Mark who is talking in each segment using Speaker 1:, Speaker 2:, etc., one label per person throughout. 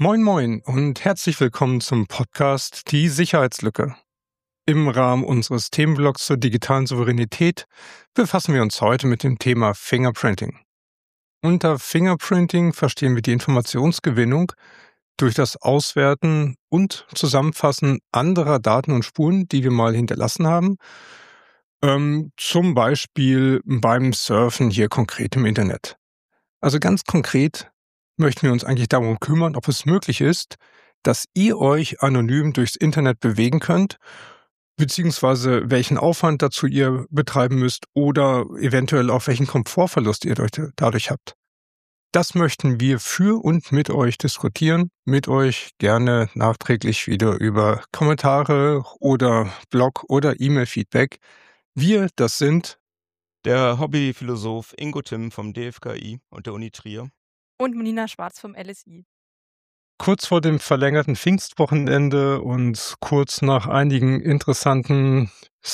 Speaker 1: Moin Moin und herzlich willkommen zum Podcast Die Sicherheitslücke. Im Rahmen unseres Themenblocks zur digitalen Souveränität befassen wir uns heute mit dem Thema Fingerprinting. Unter Fingerprinting verstehen wir die Informationsgewinnung durch das Auswerten und Zusammenfassen anderer Daten und Spuren, die wir mal hinterlassen haben, zum Beispiel beim Surfen hier konkret im Internet. Also ganz konkret möchten wir uns eigentlich darum kümmern, ob es möglich ist, dass ihr euch anonym durchs Internet bewegen könnt, beziehungsweise welchen Aufwand dazu ihr betreiben müsst oder eventuell auch welchen Komfortverlust ihr dadurch habt. Das möchten wir für und mit euch diskutieren, mit euch gerne nachträglich wieder über Kommentare oder Blog oder E-Mail-Feedback. Wir, das sind
Speaker 2: der Hobbyphilosoph Ingo Timm vom DFKI und der Uni Trier.
Speaker 3: Und Melina Schwarz vom LSI.
Speaker 1: Kurz vor dem verlängerten Pfingstwochenende und kurz nach einigen interessanten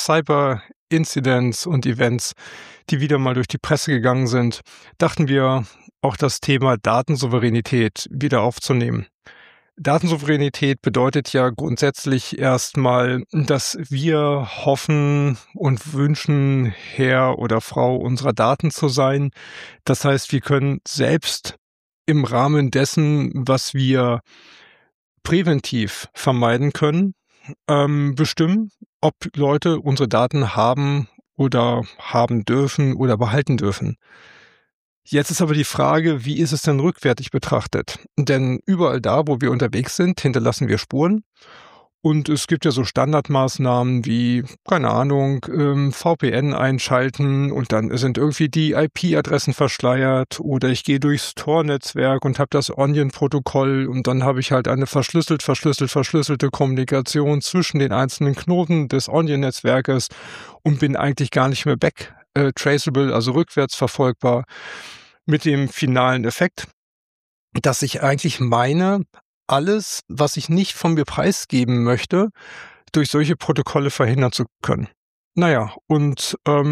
Speaker 1: Cyber-Incidents und Events, die wieder mal durch die Presse gegangen sind, dachten wir, auch das Thema Datensouveränität wieder aufzunehmen. Datensouveränität bedeutet ja grundsätzlich erstmal, dass wir hoffen und wünschen, Herr oder Frau unserer Daten zu sein. Das heißt, wir können selbst im Rahmen dessen, was wir präventiv vermeiden können, bestimmen, ob Leute unsere Daten haben oder haben dürfen oder behalten dürfen. Jetzt ist aber die Frage, wie ist es denn rückwärtig betrachtet? Denn überall da, wo wir unterwegs sind, hinterlassen wir Spuren. Und es gibt ja so Standardmaßnahmen wie, keine Ahnung, VPN einschalten und dann sind irgendwie die IP-Adressen verschleiert oder ich gehe durchs Tor-Netzwerk und habe das Onion-Protokoll und dann habe ich halt eine verschlüsselte Kommunikation zwischen den einzelnen Knoten des Onion-Netzwerkes und bin eigentlich gar nicht mehr traceable, also rückwärts verfolgbar, mit dem finalen Effekt, dass ich eigentlich meine, alles, was ich nicht von mir preisgeben möchte, durch solche Protokolle verhindern zu können. Naja, und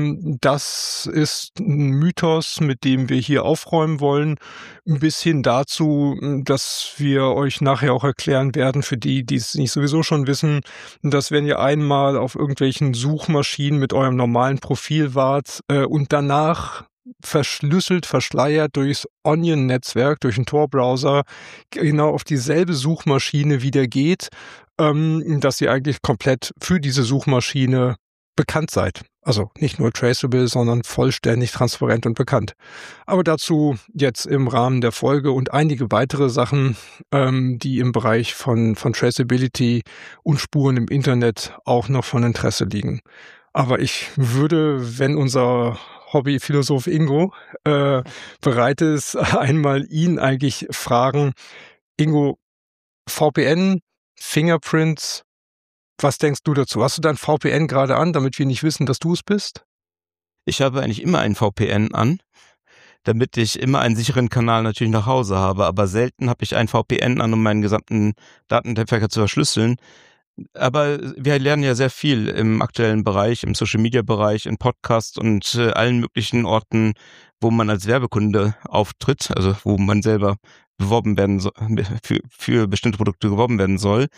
Speaker 1: das ist ein Mythos, mit dem wir hier aufräumen wollen, bis hin dazu, dass wir euch nachher auch erklären werden, für die, die es nicht sowieso schon wissen, dass wenn ihr einmal auf irgendwelchen Suchmaschinen mit eurem normalen Profil wart und danach verschleiert durchs Onion-Netzwerk, durch einen Tor-Browser, genau auf dieselbe Suchmaschine wieder geht, dass ihr eigentlich komplett für diese Suchmaschine bekannt seid. Also nicht nur traceable, sondern vollständig transparent und bekannt. Aber dazu jetzt im Rahmen der Folge und einige weitere Sachen, die im Bereich von Traceability und Spuren im Internet auch noch von Interesse liegen. Aber ich würde, wenn unser Hobbyphilosoph Ingo bereit ist, einmal ihn eigentlich fragen, Ingo, VPN, Fingerprints, was denkst du dazu? Hast du dein VPN gerade an, damit wir nicht wissen, dass du es bist?
Speaker 2: Ich habe eigentlich immer ein VPN an, damit ich immer einen sicheren Kanal natürlich nach Hause habe, aber selten habe ich ein VPN an, um meinen gesamten Datennetzwerk zu verschlüsseln. Aber wir lernen ja sehr viel im aktuellen Bereich, im Social-Media-Bereich, in Podcasts und allen möglichen Orten, wo man als Werbekunde auftritt, also wo man selber beworben werden soll, für bestimmte Produkte geworben werden soll,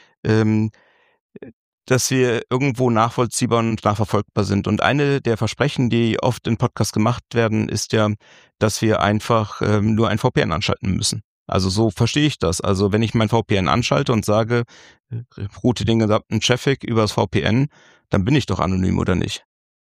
Speaker 2: dass wir irgendwo nachvollziehbar und nachverfolgbar sind. Und eine der Versprechen, die oft in Podcasts gemacht werden, ist ja, dass wir einfach nur ein VPN anschalten müssen. Also so verstehe ich das. Also wenn ich mein VPN anschalte und sage, route den gesamten Traffic übers VPN, dann bin ich doch anonym, oder nicht?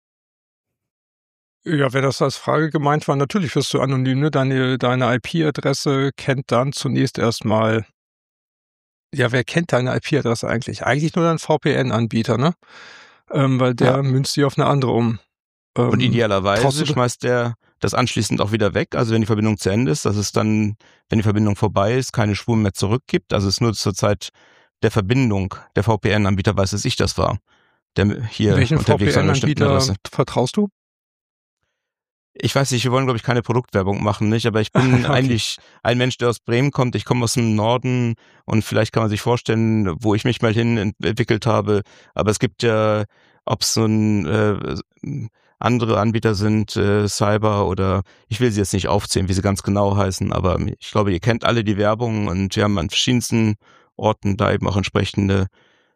Speaker 1: Ja, wenn das als Frage gemeint war, natürlich wirst du anonym, ne? Deine IP-Adresse kennt dann zunächst erstmal, ja, wer kennt deine IP-Adresse eigentlich? Eigentlich nur dein VPN-Anbieter, ne? Weil der münzt sie auf eine andere um.
Speaker 2: Und idealerweise schmeißt der das anschließend auch wieder weg, also wenn die Verbindung zu Ende ist, dass es dann, wenn die Verbindung vorbei ist, keine Spuren mehr zurückgibt. Also es ist nur zur Zeit der Verbindung der VPN-Anbieter weiß, dass ich das war, der hier
Speaker 1: welchen
Speaker 2: unterwegs an einer bestimmten
Speaker 1: VPN-Anbieter
Speaker 2: Adresse.
Speaker 1: vertraust du?
Speaker 2: Ich weiß nicht, wir wollen, glaube ich, keine Produktwerbung machen, nicht? Aber ich bin
Speaker 1: Okay.
Speaker 2: eigentlich ein Mensch, der aus Bremen kommt. Ich komme aus dem Norden und vielleicht kann man sich vorstellen, wo ich mich mal hin entwickelt habe. Aber es gibt ja, ob es so ein Andere Anbieter sind Cyber oder ich will sie jetzt nicht aufzählen, wie sie ganz genau heißen, aber ich glaube, ihr kennt alle die Werbung und wir haben an verschiedensten Orten da eben auch entsprechende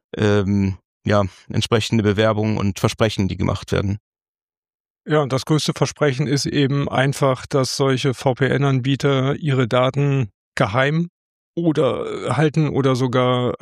Speaker 2: Bewerbungen und Versprechen, die gemacht werden.
Speaker 1: Ja, und das größte Versprechen ist eben einfach, dass solche VPN-Anbieter ihre Daten geheim oder halten oder sogar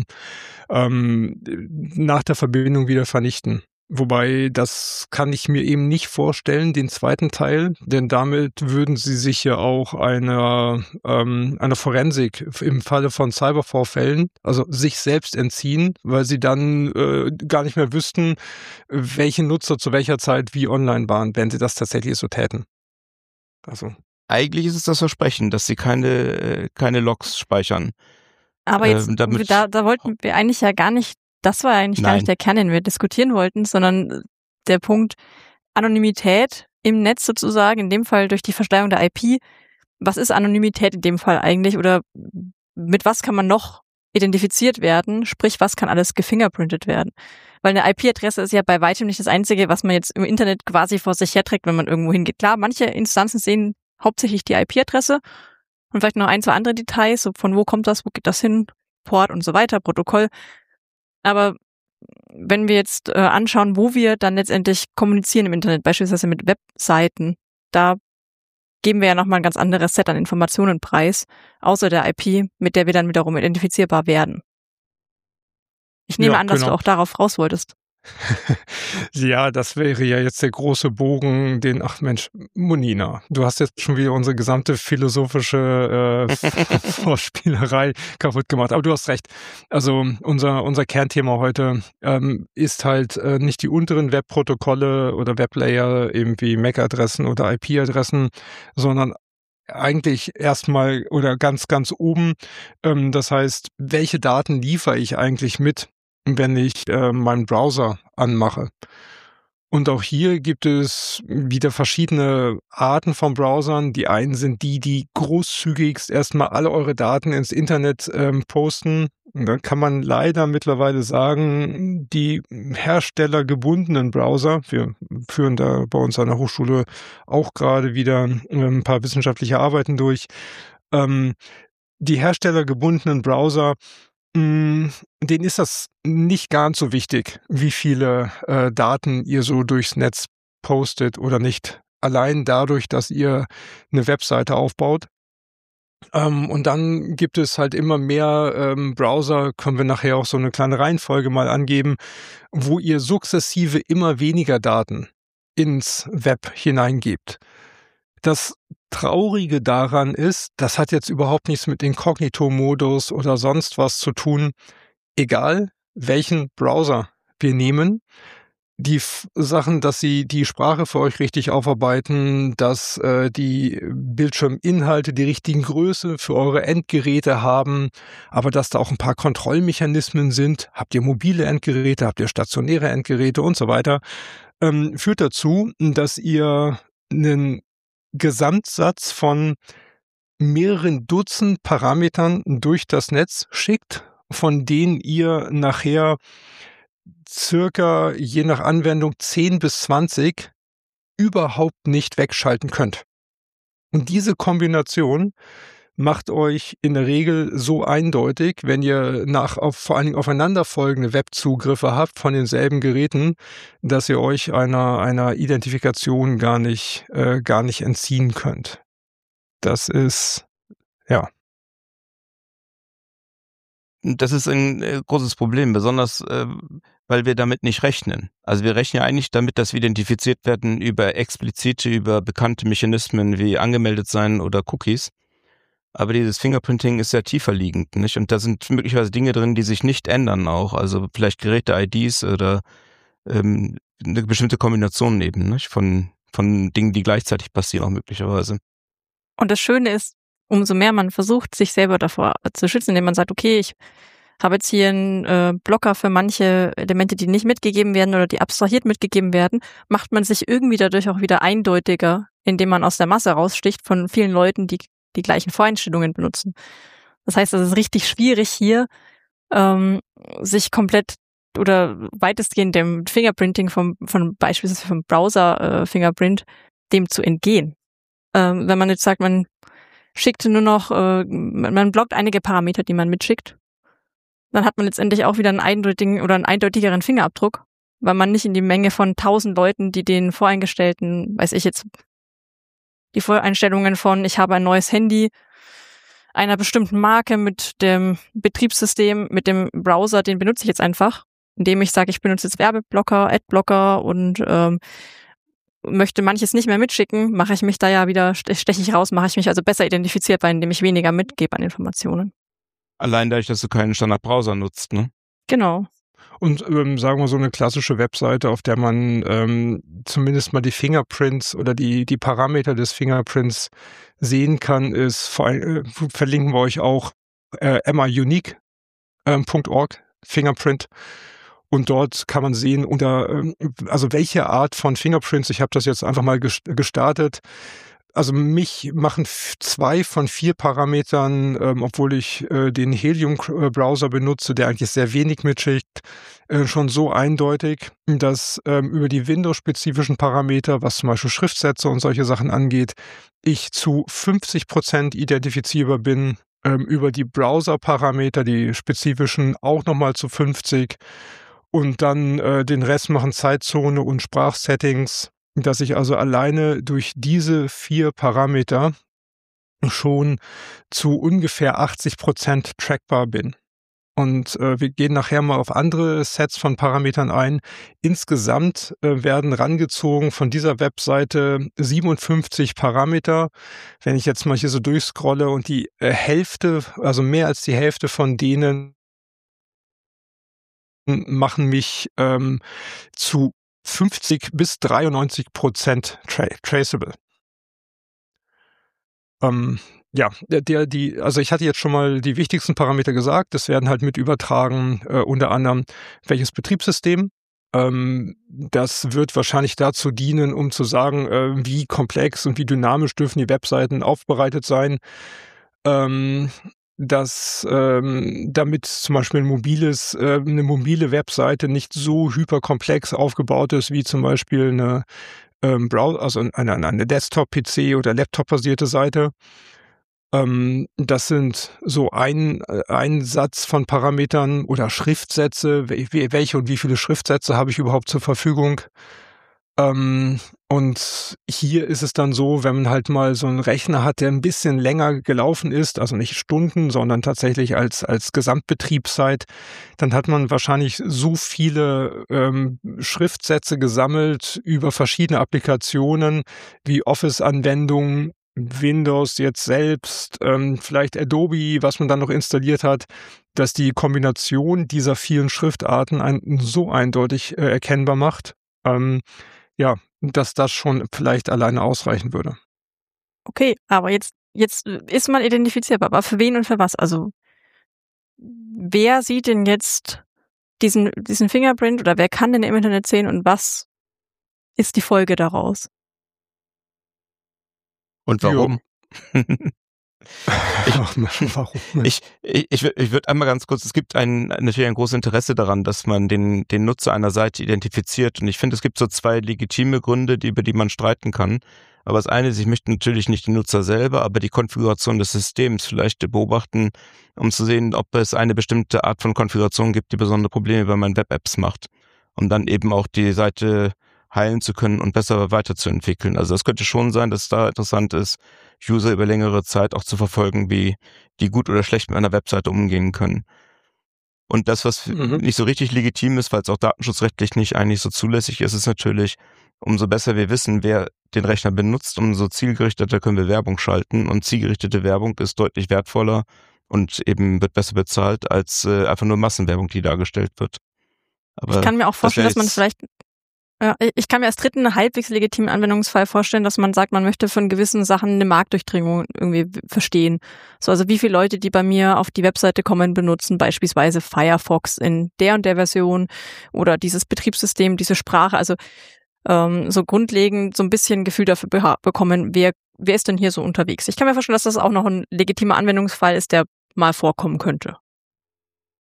Speaker 1: nach der Verbindung wieder vernichten. Wobei, das kann ich mir eben nicht vorstellen, den zweiten Teil, denn damit würden sie sich ja auch einer Forensik im Falle von Cybervorfällen, also sich selbst entziehen, weil sie dann gar nicht mehr wüssten, welche Nutzer zu welcher Zeit wie online waren, wenn sie das tatsächlich so täten. Also
Speaker 2: Eigentlich ist es das Versprechen, dass sie keine Logs speichern.
Speaker 3: Aber jetzt,
Speaker 2: damit
Speaker 3: da wollten wir eigentlich ja gar nicht, das war eigentlich gar nicht der Kern, den wir diskutieren wollten, sondern der Punkt Anonymität im Netz sozusagen, in dem Fall durch die Verschleierung der IP. Was ist Anonymität in dem Fall eigentlich oder mit was kann man noch identifiziert werden? Sprich, was kann alles gefingerprintet werden? Weil eine IP-Adresse ist ja bei weitem nicht das Einzige, was man jetzt im Internet quasi vor sich herträgt, wenn man irgendwo hingeht. Klar, manche Instanzen sehen hauptsächlich die IP-Adresse und vielleicht noch ein, zwei andere Details, so von wo kommt das, wo geht das hin, Port und so weiter, Protokoll. Aber wenn wir jetzt anschauen, wo wir dann letztendlich kommunizieren im Internet, beispielsweise mit Webseiten, da geben wir ja nochmal ein ganz anderes Set an Informationen preis, außer der IP, mit der wir dann wiederum identifizierbar werden. Ich nehme an, dass du auch darauf raus wolltest.
Speaker 1: Ja, das wäre ja jetzt der große Bogen, Monina, du hast jetzt schon wieder unsere gesamte philosophische Vorspielerei kaputt gemacht, aber du hast recht. Also unser Kernthema heute ist halt nicht die unteren Webprotokolle oder Weblayer, eben wie MAC-Adressen oder IP-Adressen, sondern eigentlich erstmal oder ganz, ganz oben. Das heißt, welche Daten liefere ich eigentlich mit, wenn ich meinen Browser anmache? Und auch hier gibt es wieder verschiedene Arten von Browsern. Die einen sind die großzügigst erstmal alle eure Daten ins Internet posten. Und dann kann man leider mittlerweile sagen, die herstellergebundenen Browser, wir führen da bei uns an der Hochschule auch gerade wieder ein paar wissenschaftliche Arbeiten durch, die herstellergebundenen Browser, denen ist das nicht ganz so wichtig, wie viele Daten ihr so durchs Netz postet oder nicht. Allein dadurch, dass ihr eine Webseite aufbaut. Und dann gibt es halt immer mehr Browser, können wir nachher auch so eine kleine Reihenfolge mal angeben, wo ihr sukzessive immer weniger Daten ins Web hineingebt. Das Traurige daran ist, das hat jetzt überhaupt nichts mit Inkognito-Modus oder sonst was zu tun. Egal, welchen Browser wir nehmen, die Sachen, dass sie die Sprache für euch richtig aufarbeiten, dass die Bildschirminhalte die richtigen Größe für eure Endgeräte haben, aber dass da auch ein paar Kontrollmechanismen sind. Habt ihr mobile Endgeräte, habt ihr stationäre Endgeräte und so weiter, führt dazu, dass ihr einen Gesamtsatz von mehreren Dutzend Parametern durch das Netz schickt, von denen ihr nachher circa, je nach Anwendung, 10 bis 20 überhaupt nicht wegschalten könnt. Und diese Kombination macht euch in der Regel so eindeutig, wenn ihr vor allen Dingen aufeinanderfolgende Webzugriffe habt von denselben Geräten, dass ihr euch einer Identifikation gar nicht entziehen könnt. Das ist, ja.
Speaker 2: Das ist ein großes Problem, besonders weil wir damit nicht rechnen. Also wir rechnen ja eigentlich damit, dass wir identifiziert werden über bekannte Mechanismen wie angemeldet sein oder Cookies. Aber dieses Fingerprinting ist sehr tiefer liegend, nicht? Und da sind möglicherweise Dinge drin, die sich nicht ändern auch. Also vielleicht Geräte-IDs oder eine bestimmte Kombination eben, nicht? Von Dingen, die gleichzeitig passieren auch möglicherweise.
Speaker 3: Und das Schöne ist, umso mehr man versucht, sich selber davor zu schützen, indem man sagt, okay, ich habe jetzt hier einen Blocker für manche Elemente, die nicht mitgegeben werden oder die abstrahiert mitgegeben werden, macht man sich irgendwie dadurch auch wieder eindeutiger, indem man aus der Masse raussticht von vielen Leuten, die die gleichen Voreinstellungen benutzen. Das heißt, es ist richtig schwierig hier, sich komplett oder weitestgehend dem Fingerprinting von beispielsweise vom Browser Fingerprint, dem zu entgehen. Wenn man jetzt sagt, man schickt nur noch, man blockt einige Parameter, die man mitschickt, dann hat man letztendlich auch wieder einen eindeutigeren Fingerabdruck, weil man nicht in die Menge von 1000 Leuten, die den voreingestellten, weiß ich jetzt, die Voreinstellungen von, ich habe ein neues Handy einer bestimmten Marke mit dem Betriebssystem, mit dem Browser, den benutze ich jetzt einfach, indem ich sage, ich benutze jetzt Werbeblocker, Adblocker und möchte manches nicht mehr mitschicken, mache ich mich da ja wieder, steche ich raus, mache ich mich also besser identifizierbar, indem ich weniger mitgebe an Informationen.
Speaker 2: Allein dadurch, dass du keinen Standardbrowser nutzt, ne?
Speaker 3: Genau.
Speaker 1: Und sagen wir so eine klassische Webseite, auf der man zumindest mal die Fingerprints oder die Parameter des Fingerprints sehen kann, ist verlinken wir euch auch MIUnique.org Fingerprint. Und dort kann man sehen, also welche Art von Fingerprints, ich habe das jetzt einfach mal gestartet. Also mich machen 2 von 4 Parametern, obwohl ich den Helium-Browser benutze, der eigentlich sehr wenig mitschickt, schon so eindeutig, dass über die Windows-spezifischen Parameter, was zum Beispiel Schriftsätze und solche Sachen angeht, ich zu 50% identifizierbar bin, über die Browser-Parameter, die spezifischen, auch nochmal zu 50%. Und dann den Rest machen Zeitzone und Sprachsettings, dass ich also alleine durch diese 4 Parameter schon zu ungefähr 80% trackbar bin. Und wir gehen nachher mal auf andere Sets von Parametern ein. Insgesamt werden rangezogen von dieser Webseite 57 Parameter. Wenn ich jetzt mal hier so durchscrolle und die Hälfte, also mehr als die Hälfte von denen machen mich zu 50 bis 93% traceable. Also ich hatte jetzt schon mal die wichtigsten Parameter gesagt. Das werden halt mit übertragen, unter anderem welches Betriebssystem. Das wird wahrscheinlich dazu dienen, um zu sagen, wie komplex und wie dynamisch dürfen die Webseiten aufbereitet sein. Dass damit zum Beispiel eine mobile Webseite nicht so hyperkomplex aufgebaut ist wie zum Beispiel eine Desktop-PC oder Laptop-basierte Seite. Das sind so ein Satz von Parametern oder Schriftsätze. Welche und wie viele Schriftsätze habe ich überhaupt zur Verfügung? Und hier ist es dann so, wenn man halt mal so einen Rechner hat, der ein bisschen länger gelaufen ist, also nicht Stunden, sondern tatsächlich als Gesamtbetriebszeit, dann hat man wahrscheinlich so viele Schriftsätze gesammelt über verschiedene Applikationen wie Office-Anwendungen, Windows jetzt selbst, vielleicht Adobe, was man dann noch installiert hat, dass die Kombination dieser vielen Schriftarten einen so eindeutig erkennbar macht, dass das schon vielleicht alleine ausreichen würde.
Speaker 3: Okay, aber jetzt ist man identifizierbar, aber für wen und für was? Also wer sieht denn jetzt diesen Fingerprint oder wer kann den im Internet sehen und was ist die Folge daraus?
Speaker 2: Und warum?
Speaker 1: Warum?
Speaker 2: Ich würde einmal ganz kurz, es gibt natürlich ein großes Interesse daran, dass man den Nutzer einer Seite identifiziert, und ich finde, es gibt so 2 legitime Gründe, über die man streiten kann. Aber das eine ist, ich möchte natürlich nicht den Nutzer selber, aber die Konfiguration des Systems vielleicht beobachten, um zu sehen, ob es eine bestimmte Art von Konfiguration gibt, die besondere Probleme bei meinen Web-Apps macht, um dann eben auch die Seite heilen zu können und besser weiterzuentwickeln. Also es könnte schon sein, dass es da interessant ist, User über längere Zeit auch zu verfolgen, wie die gut oder schlecht mit einer Webseite umgehen können. Und das, was nicht so richtig legitim ist, weil es auch datenschutzrechtlich nicht eigentlich so zulässig ist, ist natürlich, umso besser wir wissen, wer den Rechner benutzt, umso zielgerichteter können wir Werbung schalten. Und zielgerichtete Werbung ist deutlich wertvoller und eben wird besser bezahlt als einfach nur Massenwerbung, die dargestellt wird. Aber
Speaker 3: ich kann mir auch vorstellen, dass man vielleicht ich kann mir als dritten halbwegs legitimen Anwendungsfall vorstellen, dass man sagt, man möchte von gewissen Sachen eine Marktdurchdringung irgendwie verstehen. So, also wie viele Leute, die bei mir auf die Webseite kommen, benutzen beispielsweise Firefox in der und der Version oder dieses Betriebssystem, diese Sprache. Also so grundlegend so ein bisschen Gefühl dafür bekommen, wer ist denn hier so unterwegs. Ich kann mir vorstellen, dass das auch noch ein legitimer Anwendungsfall ist, der mal vorkommen könnte.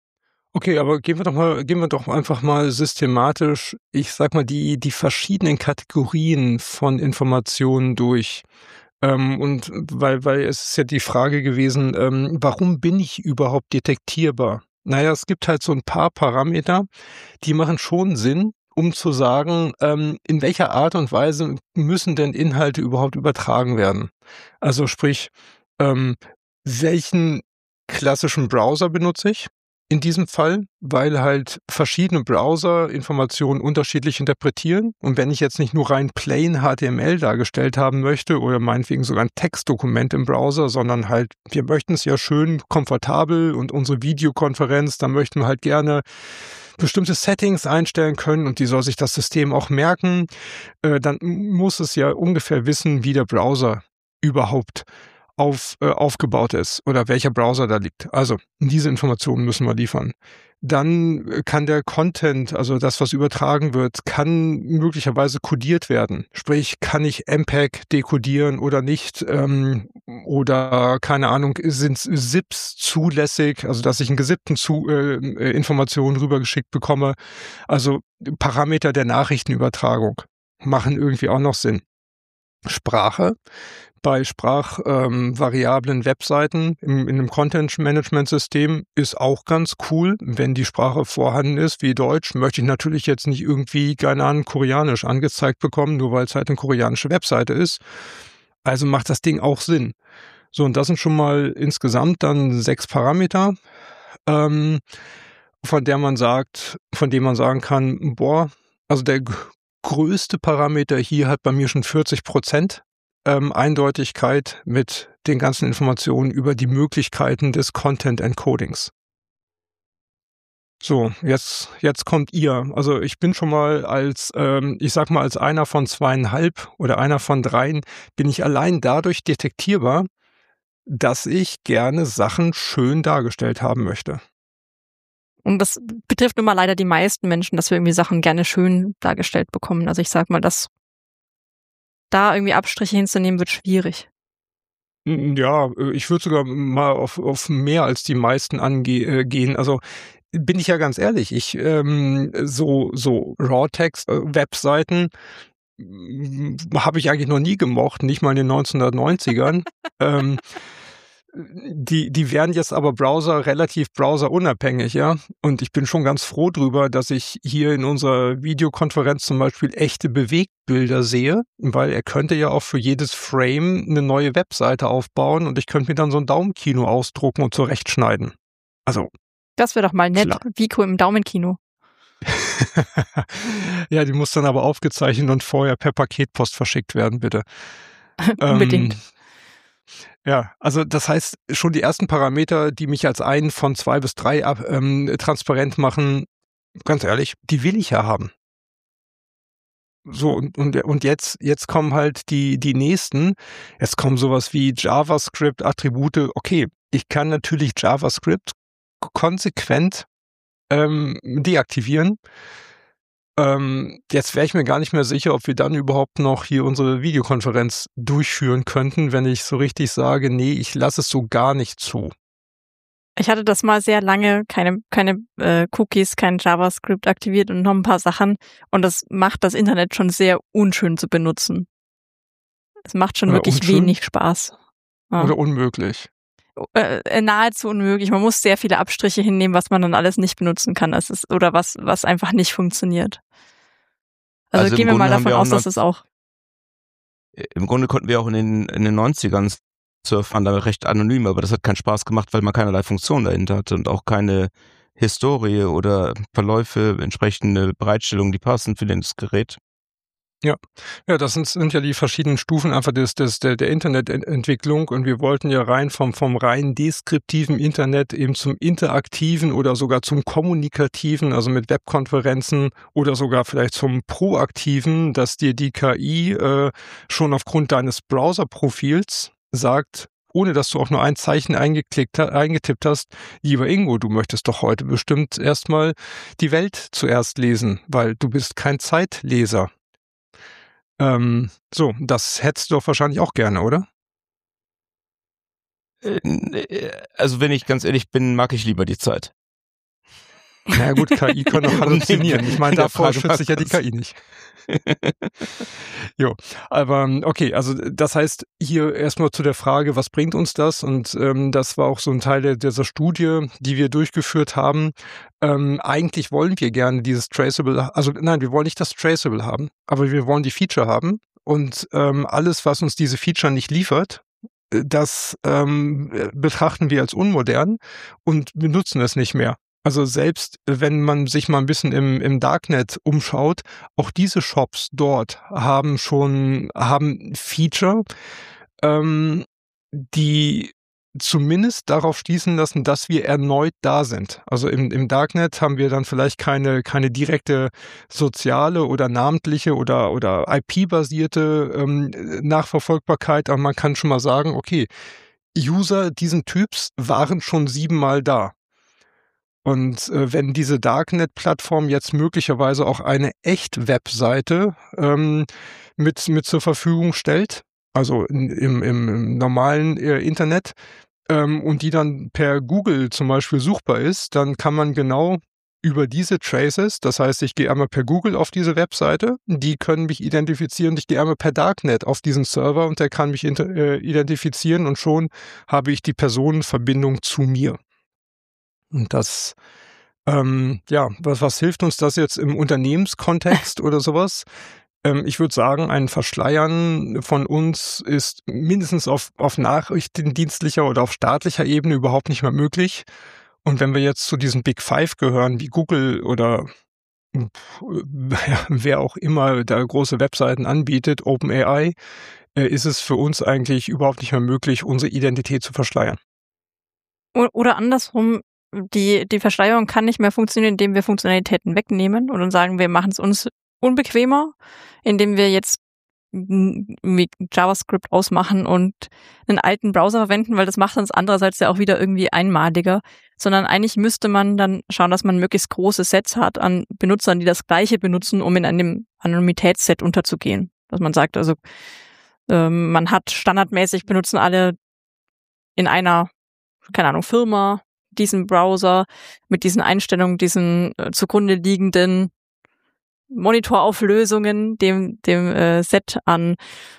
Speaker 1: Okay, aber gehen wir doch einfach mal systematisch, ich sag mal, die verschiedenen Kategorien von Informationen durch. Und weil es ist ja die Frage gewesen, warum bin ich überhaupt detektierbar? Na ja, es gibt halt so ein paar Parameter, die machen schon Sinn, um zu sagen, in welcher Art und Weise müssen denn Inhalte überhaupt übertragen werden? Also sprich, ähm, welchen klassischen Browser benutze ich in diesem Fall? Weil halt verschiedene Browser Informationen unterschiedlich interpretieren. Und wenn ich jetzt nicht nur rein plain HTML dargestellt haben möchte oder meinetwegen sogar ein Textdokument im Browser, sondern halt, wir möchten es ja schön komfortabel und unsere Videokonferenz, da möchten wir halt gerne bestimmte Settings einstellen können und die soll sich das System auch merken, dann muss es ja ungefähr wissen, wie der Browser überhaupt aufgebaut ist oder welcher Browser da liegt. Also diese Informationen müssen wir liefern. Dann kann der Content, also das, was übertragen wird, kann möglicherweise codiert werden. Sprich, kann ich MPEG dekodieren oder nicht? Oder, keine Ahnung, sind ZIPs zulässig, also dass ich einen gesippten Informationen rübergeschickt bekomme. Also Parameter der Nachrichtenübertragung machen irgendwie auch noch Sinn. Sprache. Bei sprachvariablen Webseiten in einem Content-Management-System ist auch ganz cool, wenn die Sprache vorhanden ist, wie Deutsch, möchte ich natürlich jetzt nicht irgendwie, keine Ahnung, Koreanisch angezeigt bekommen, nur weil es halt eine koreanische Webseite ist. Also macht das Ding auch Sinn. So, und das sind schon mal insgesamt dann 6 Parameter, von denen man sagen kann, boah, also der größte Parameter hier hat bei mir schon 40% Eindeutigkeit mit den ganzen Informationen über die Möglichkeiten des Content Encodings. So, jetzt kommt ihr. Also ich bin schon mal als einer von 2,5 oder einer von 3 bin ich allein dadurch detektierbar, dass ich gerne Sachen schön dargestellt haben möchte.
Speaker 3: Und das betrifft nun mal leider die meisten Menschen, dass wir irgendwie Sachen gerne schön dargestellt bekommen. Also ich sag mal, dass da irgendwie Abstriche hinzunehmen, wird schwierig.
Speaker 1: Ja, ich würde sogar mal auf mehr als die meisten gehen. Also bin ich ja ganz ehrlich, so Raw-Text-Webseiten habe ich eigentlich noch nie gemocht, nicht mal in den 1990ern. Die werden jetzt aber relativ browserunabhängig, ja. Und ich bin schon ganz froh drüber, dass ich hier in unserer Videokonferenz zum Beispiel echte Bewegtbilder sehe, weil er könnte ja auch für jedes Frame eine neue Webseite aufbauen und ich könnte mir dann so ein Daumenkino ausdrucken und zurechtschneiden. Also.
Speaker 3: Das wäre doch mal nett, Vico im Daumenkino.
Speaker 1: Ja, die muss dann aber aufgezeichnet und vorher per Paketpost verschickt werden, bitte.
Speaker 3: Unbedingt.
Speaker 1: Ja, also das heißt, schon die ersten Parameter, die mich als einen von 2 bis 3 transparent machen, ganz ehrlich, die will ich ja haben. So, und jetzt kommen halt die nächsten. Jetzt kommen sowas wie JavaScript, Attribute. Okay, ich kann natürlich JavaScript konsequent deaktivieren. Jetzt wäre ich mir gar nicht mehr sicher, ob wir dann überhaupt noch hier unsere Videokonferenz durchführen könnten, wenn ich so richtig sage, nee, ich lasse es so gar nicht zu.
Speaker 3: Ich hatte das mal sehr lange, keine Cookies, kein JavaScript aktiviert und noch ein paar Sachen. Und das macht das Internet schon sehr unschön zu benutzen. Es macht schon wirklich wenig Spaß.
Speaker 1: Ja. Oder unmöglich.
Speaker 3: Nahezu unmöglich. Man muss sehr viele Abstriche hinnehmen, was man dann alles nicht benutzen kann. Oder was einfach nicht funktioniert. Also gehen wir mal davon aus, dass es auch.
Speaker 2: Im Grunde konnten wir auch in den 90ern surfen, damit recht anonym, aber das hat keinen Spaß gemacht, weil man keinerlei Funktion dahinter hatte und auch keine Historie oder Verläufe, entsprechende Bereitstellungen, die passen für das Gerät.
Speaker 1: Ja, das sind ja die verschiedenen Stufen einfach der Internetentwicklung und wir wollten ja rein vom rein deskriptiven Internet eben zum interaktiven oder sogar zum kommunikativen, also mit Webkonferenzen oder sogar vielleicht zum proaktiven, dass dir die KI schon aufgrund deines Browserprofils sagt, ohne dass du auch nur ein Zeichen eingetippt hast, lieber Ingo, du möchtest doch heute bestimmt erstmal die Welt zuerst lesen, weil du bist kein Zeitleser. So, das hättest du doch wahrscheinlich auch gerne, oder?
Speaker 2: Also wenn ich ganz ehrlich bin, mag ich lieber die Zeit.
Speaker 1: Na gut, KI kann auch halluzinieren. Ich meine, davor schützt sich ja die KI nicht. Jo, aber okay, also das heißt hier erstmal zu der Frage, was bringt uns das? Und das war auch so ein Teil dieser Studie, die wir durchgeführt haben. Eigentlich wollen wir gerne dieses Traceable, also nein, wir wollen nicht das Traceable haben, aber wir wollen die Feature haben. Und alles, was uns diese Feature nicht liefert, das betrachten wir als unmodern und benutzen es nicht mehr. Also selbst wenn man sich mal ein bisschen im Darknet umschaut, auch diese Shops dort haben Feature, die zumindest darauf schließen lassen, dass wir erneut da sind. Also im Darknet haben wir dann vielleicht keine direkte soziale oder namentliche oder IP-basierte Nachverfolgbarkeit, aber man kann schon mal sagen, okay, User diesen Typs waren schon 7-mal da. Und wenn diese Darknet-Plattform jetzt möglicherweise auch eine Echt-Webseite mit zur Verfügung stellt, also im normalen Internet, und die dann per Google zum Beispiel suchbar ist, dann kann man genau über diese Traces, das heißt, ich gehe einmal per Google auf diese Webseite, die können mich identifizieren, ich gehe einmal per Darknet auf diesen Server und der kann mich identifizieren und schon habe ich die Personenverbindung zu mir. Und das, was hilft uns das jetzt im Unternehmenskontext oder sowas? Ich würde sagen, ein Verschleiern von uns ist mindestens auf nachrichtendienstlicher oder auf staatlicher Ebene überhaupt nicht mehr möglich. Und wenn wir jetzt zu diesen Big Five gehören, wie Google oder wer auch immer da große Webseiten anbietet, OpenAI, ist es für uns eigentlich überhaupt nicht mehr möglich, unsere Identität zu verschleiern.
Speaker 3: Oder andersrum, die Verschleierung kann nicht mehr funktionieren, indem wir Funktionalitäten wegnehmen und dann sagen, wir machen es uns unbequemer, indem wir jetzt mit JavaScript ausmachen und einen alten Browser verwenden, weil das macht uns andererseits ja auch wieder irgendwie einmaliger, sondern eigentlich müsste man dann schauen, dass man möglichst große Sets hat an Benutzern, die das Gleiche benutzen, um in einem Anonymitätsset unterzugehen. Dass man sagt, also man hat standardmäßig benutzen alle in einer, keine Ahnung, Firma diesen Browser mit diesen Einstellungen, diesen zugrunde liegenden Monitorauflösungen, dem Set an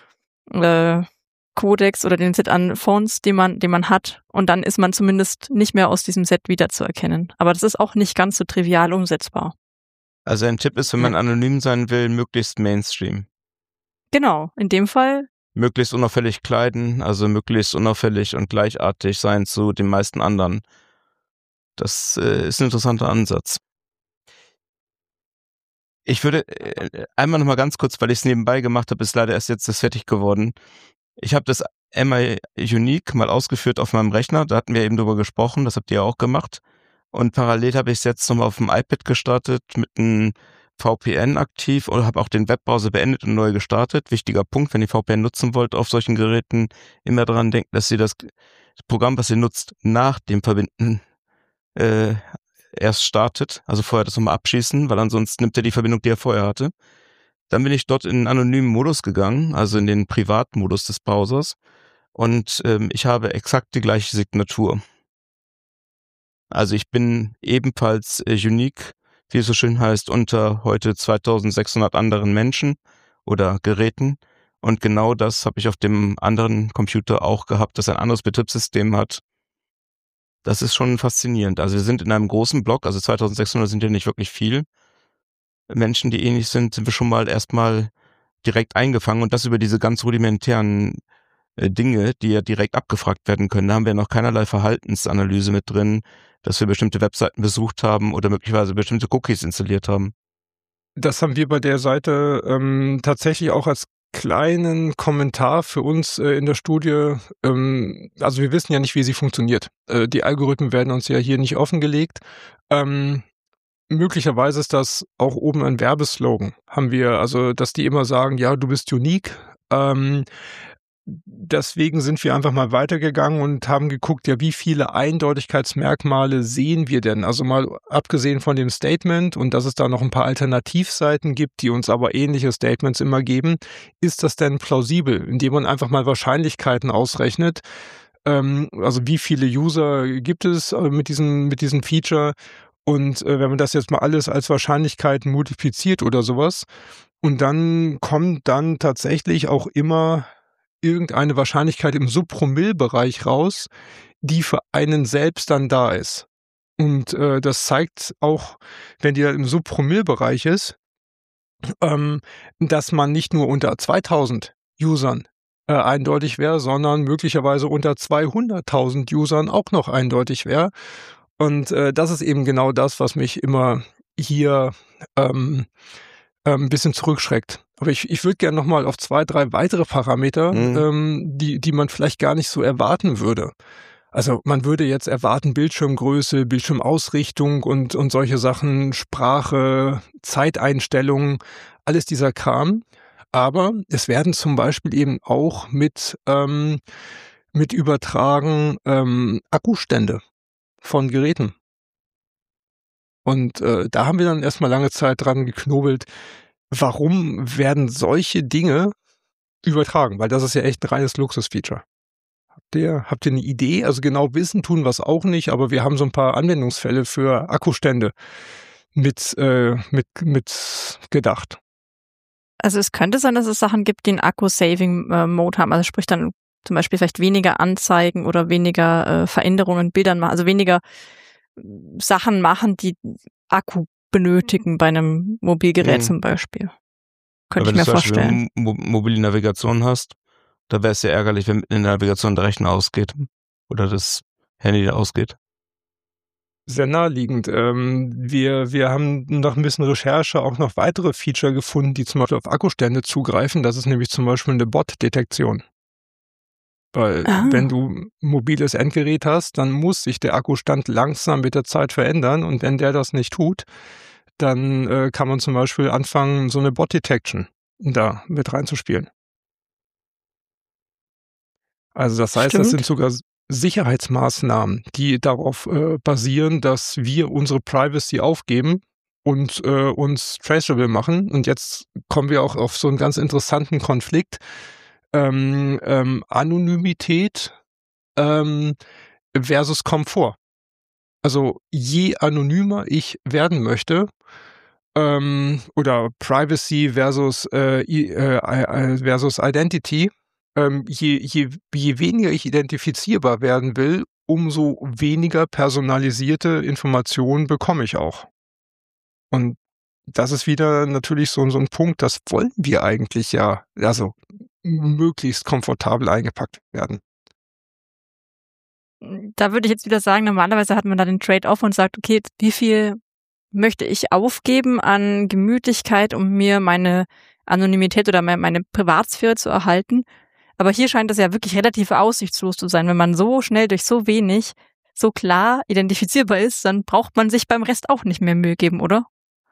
Speaker 3: Codecs oder dem Set an Fonts, den man hat, und dann ist man zumindest nicht mehr aus diesem Set wiederzuerkennen. Aber das ist auch nicht ganz so trivial umsetzbar.
Speaker 2: Also ein Tipp ist, wenn man anonym sein will, möglichst Mainstream.
Speaker 3: Genau, in dem Fall.
Speaker 2: Möglichst unauffällig kleiden, also möglichst unauffällig und gleichartig sein zu den meisten anderen. Das ist ein interessanter Ansatz. Ich würde einmal noch mal ganz kurz, weil ich es nebenbei gemacht habe, ist leider erst jetzt das fertig geworden. Ich habe das MI Unique mal ausgeführt auf meinem Rechner, da hatten wir eben drüber gesprochen, das habt ihr ja auch gemacht. Und parallel habe ich es jetzt nochmal auf dem iPad gestartet mit einem VPN aktiv oder habe auch den Webbrowser beendet und neu gestartet. Wichtiger Punkt, wenn ihr VPN nutzen wollt auf solchen Geräten, immer dran denken, dass ihr das Programm, was ihr nutzt, nach dem Verbinden erst startet, also vorher das nochmal abschließen, weil ansonsten nimmt er die Verbindung, die er vorher hatte. Dann bin ich dort in einen anonymen Modus gegangen, also in den Privatmodus des Browsers, und ich habe exakt die gleiche Signatur. Also ich bin ebenfalls unique, wie es so schön heißt, unter heute 2600 anderen Menschen oder Geräten, und genau das habe ich auf dem anderen Computer auch gehabt, das ein anderes Betriebssystem hat. Das ist schon faszinierend. Also wir sind in einem großen Block, also 2600 sind ja nicht wirklich viel. Menschen, die ähnlich sind wir schon mal erstmal direkt eingefangen, und das über diese ganz rudimentären Dinge, die ja direkt abgefragt werden können. Da haben wir noch keinerlei Verhaltensanalyse mit drin, dass wir bestimmte Webseiten besucht haben oder möglicherweise bestimmte Cookies installiert haben.
Speaker 1: Das haben wir bei der Seite tatsächlich auch als kleinen Kommentar für uns in der Studie. Also wir wissen ja nicht, wie sie funktioniert. Die Algorithmen werden uns ja hier nicht offengelegt. Möglicherweise ist das auch oben ein Werbeslogan. Haben wir, also dass die immer sagen, ja, du bist unique. Deswegen sind wir einfach mal weitergegangen und haben geguckt, ja, wie viele Eindeutigkeitsmerkmale sehen wir denn? Also mal abgesehen von dem Statement und dass es da noch ein paar Alternativseiten gibt, die uns aber ähnliche Statements immer geben, ist das denn plausibel, indem man einfach mal Wahrscheinlichkeiten ausrechnet? Also wie viele User gibt es mit diesem Feature? Und wenn man das jetzt mal alles als Wahrscheinlichkeit multipliziert oder sowas, und dann kommt dann tatsächlich auch immer irgendeine Wahrscheinlichkeit im Subpromille-Bereich raus, die für einen selbst dann da ist. Und das zeigt auch, wenn die im Subpromille-Bereich ist, dass man nicht nur unter 2000 Usern eindeutig wäre, sondern möglicherweise unter 200.000 Usern auch noch eindeutig wäre. Und das ist eben genau das, was mich immer hier ein bisschen zurückschreckt. Aber ich würde gerne nochmal auf 2, 3 weitere Parameter, die man vielleicht gar nicht so erwarten würde. Also man würde jetzt erwarten, Bildschirmgröße, Bildschirmausrichtung und solche Sachen, Sprache, Zeiteinstellungen, alles dieser Kram. Aber es werden zum Beispiel eben auch mit übertragen Akkustände von Geräten. Und da haben wir dann erstmal lange Zeit dran geknobelt, warum werden solche Dinge übertragen? Weil das ist ja echt ein reines Luxusfeature. Habt ihr eine Idee? Also genau wissen tun wir es auch nicht, aber wir haben so ein paar Anwendungsfälle für Akkustände mit gedacht.
Speaker 3: Also es könnte sein, dass es Sachen gibt, die einen Akku-Saving-Mode haben. Also sprich dann zum Beispiel vielleicht weniger Anzeigen oder weniger Veränderungen in Bildern machen, also weniger Sachen machen, die Akku benötigen bei einem Mobilgerät zum Beispiel. Könnte ich mir vorstellen.
Speaker 2: Wenn du mobile Navigation hast, da wäre es ja ärgerlich, wenn in der Navigation der Rechner ausgeht oder das Handy ausgeht.
Speaker 1: Sehr naheliegend. Wir haben nach ein bisschen Recherche auch noch weitere Feature gefunden, die zum Beispiel auf Akkustände zugreifen. Das ist nämlich zum Beispiel eine Bot-Detektion. Weil wenn du ein mobiles Endgerät hast, dann muss sich der Akkustand langsam mit der Zeit verändern. Und wenn der das nicht tut, dann kann man zum Beispiel anfangen, so eine Bot-Detection da mit reinzuspielen. Also das heißt, das sind sogar Sicherheitsmaßnahmen, die darauf basieren, dass wir unsere Privacy aufgeben und uns traceable machen. Und jetzt kommen wir auch auf so einen ganz interessanten Konflikt. Anonymität versus Komfort. Also je anonymer ich werden möchte, oder Privacy versus Identity, je weniger ich identifizierbar werden will, umso weniger personalisierte Informationen bekomme ich auch. Und das ist wieder natürlich so ein Punkt, das wollen wir eigentlich ja, also möglichst komfortabel eingepackt werden.
Speaker 3: Da würde ich jetzt wieder sagen, normalerweise hat man da den Trade-off und sagt, okay, wie viel möchte ich aufgeben an Gemütlichkeit, um mir meine Anonymität oder meine Privatsphäre zu erhalten. Aber hier scheint das ja wirklich relativ aussichtslos zu sein. Wenn man so schnell durch so wenig so klar identifizierbar ist, dann braucht man sich beim Rest auch nicht mehr Mühe geben, oder?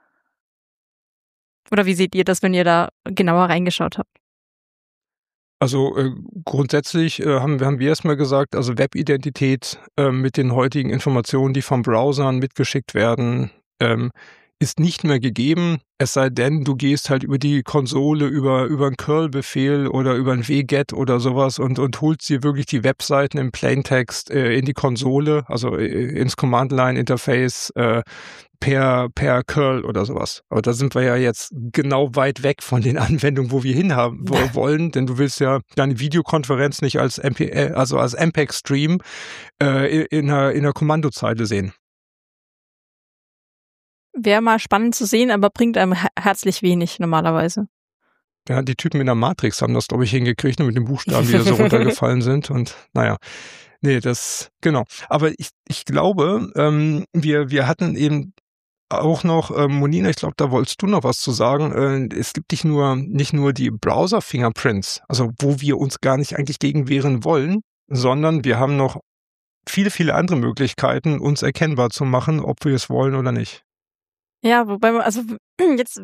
Speaker 3: Oder wie seht ihr das, wenn ihr da genauer reingeschaut habt?
Speaker 1: Also grundsätzlich haben wir erstmal gesagt, also Webidentität mit den heutigen Informationen, die von Browsern mitgeschickt werden, ist nicht mehr gegeben, es sei denn, du gehst halt über die Konsole, über einen Curl-Befehl oder über ein wget oder sowas und holst dir wirklich die Webseiten im Plaintext in die Konsole, also ins Command-Line-Interface per Curl oder sowas. Aber da sind wir ja jetzt genau weit weg von den Anwendungen, wo wir hinhaben wollen, denn du willst ja deine Videokonferenz nicht als als MPEG-Stream in einer Kommandozeile sehen.
Speaker 3: Wäre mal spannend zu sehen, aber bringt einem herzlich wenig normalerweise.
Speaker 1: Ja, die Typen in der Matrix haben das, glaube ich, hingekriegt, mit den Buchstaben, die da so runtergefallen sind. Und naja, nee, genau. Aber ich glaube, wir hatten eben auch noch, Monina, ich glaube, da wolltest du noch was zu sagen. Es gibt nicht nur die Browser-Fingerprints, also wo wir uns gar nicht eigentlich gegen wehren wollen, sondern wir haben noch viele, viele andere Möglichkeiten, uns erkennbar zu machen, ob wir es wollen oder nicht.
Speaker 3: Ja, wobei man, also jetzt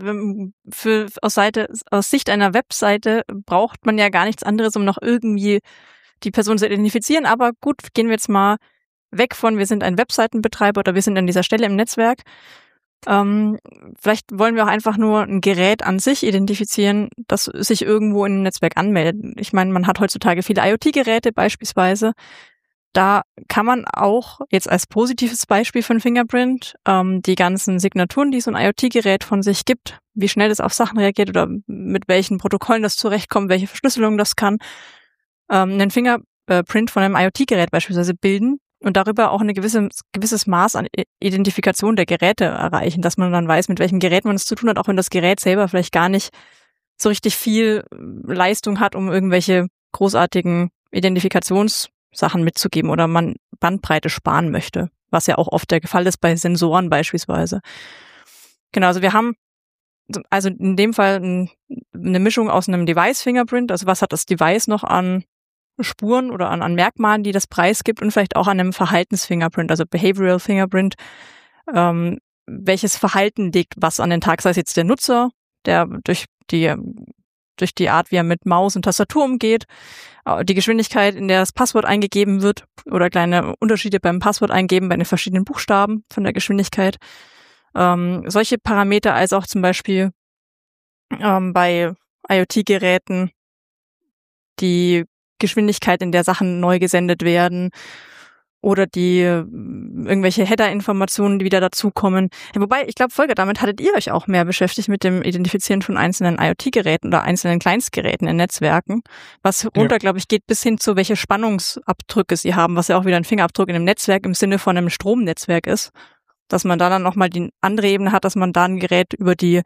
Speaker 3: aus Sicht einer Webseite braucht man ja gar nichts anderes, um noch irgendwie die Person zu identifizieren. Aber gut, gehen wir jetzt mal weg von, wir sind ein Webseitenbetreiber oder wir sind an dieser Stelle im Netzwerk. Vielleicht wollen wir auch einfach nur ein Gerät an sich identifizieren, das sich irgendwo in einem Netzwerk anmeldet. Ich meine, man hat heutzutage viele IoT-Geräte beispielsweise. da kann man auch jetzt als positives Beispiel von Fingerprint die ganzen Signaturen, die so ein IoT-Gerät von sich gibt, wie schnell das auf Sachen reagiert oder mit welchen Protokollen das zurechtkommt, welche Verschlüsselung das kann, einen Fingerprint von einem IoT-Gerät beispielsweise bilden und darüber auch ein gewisses Maß an Identifikation der Geräte erreichen, dass man dann weiß, mit welchem Gerät man es zu tun hat, auch wenn das Gerät selber vielleicht gar nicht so richtig viel Leistung hat, um irgendwelche großartigen Identifikationssachen mitzugeben oder man Bandbreite sparen möchte, was ja auch oft der Fall ist bei Sensoren beispielsweise. Genau, also wir haben also in dem Fall eine Mischung aus einem Device-Fingerprint, also was hat das Device noch an Spuren oder an Merkmalen, die das preisgibt und vielleicht auch an einem Verhaltens-Fingerprint, also Behavioral Fingerprint, welches Verhalten legt was an den Tag, sei es jetzt der Nutzer, der durch die Art, wie er mit Maus und Tastatur umgeht, die Geschwindigkeit, in der das Passwort eingegeben wird oder kleine Unterschiede beim Passwort eingeben bei den verschiedenen Buchstaben von der Geschwindigkeit. Solche Parameter als auch zum Beispiel bei IoT-Geräten die Geschwindigkeit, in der Sachen neu gesendet werden oder die irgendwelche Header-Informationen, die wieder dazukommen. Ja, wobei, ich glaube, Volker, damit hattet ihr euch auch mehr beschäftigt mit dem Identifizieren von einzelnen IoT-Geräten oder einzelnen Kleinstgeräten in Netzwerken, was runter, glaube ich, geht bis hin zu, welche Spannungsabdrücke sie haben, was ja auch wieder ein Fingerabdruck in einem Netzwerk im Sinne von einem Stromnetzwerk ist, dass man da dann nochmal die andere Ebene hat, dass man da ein Gerät über den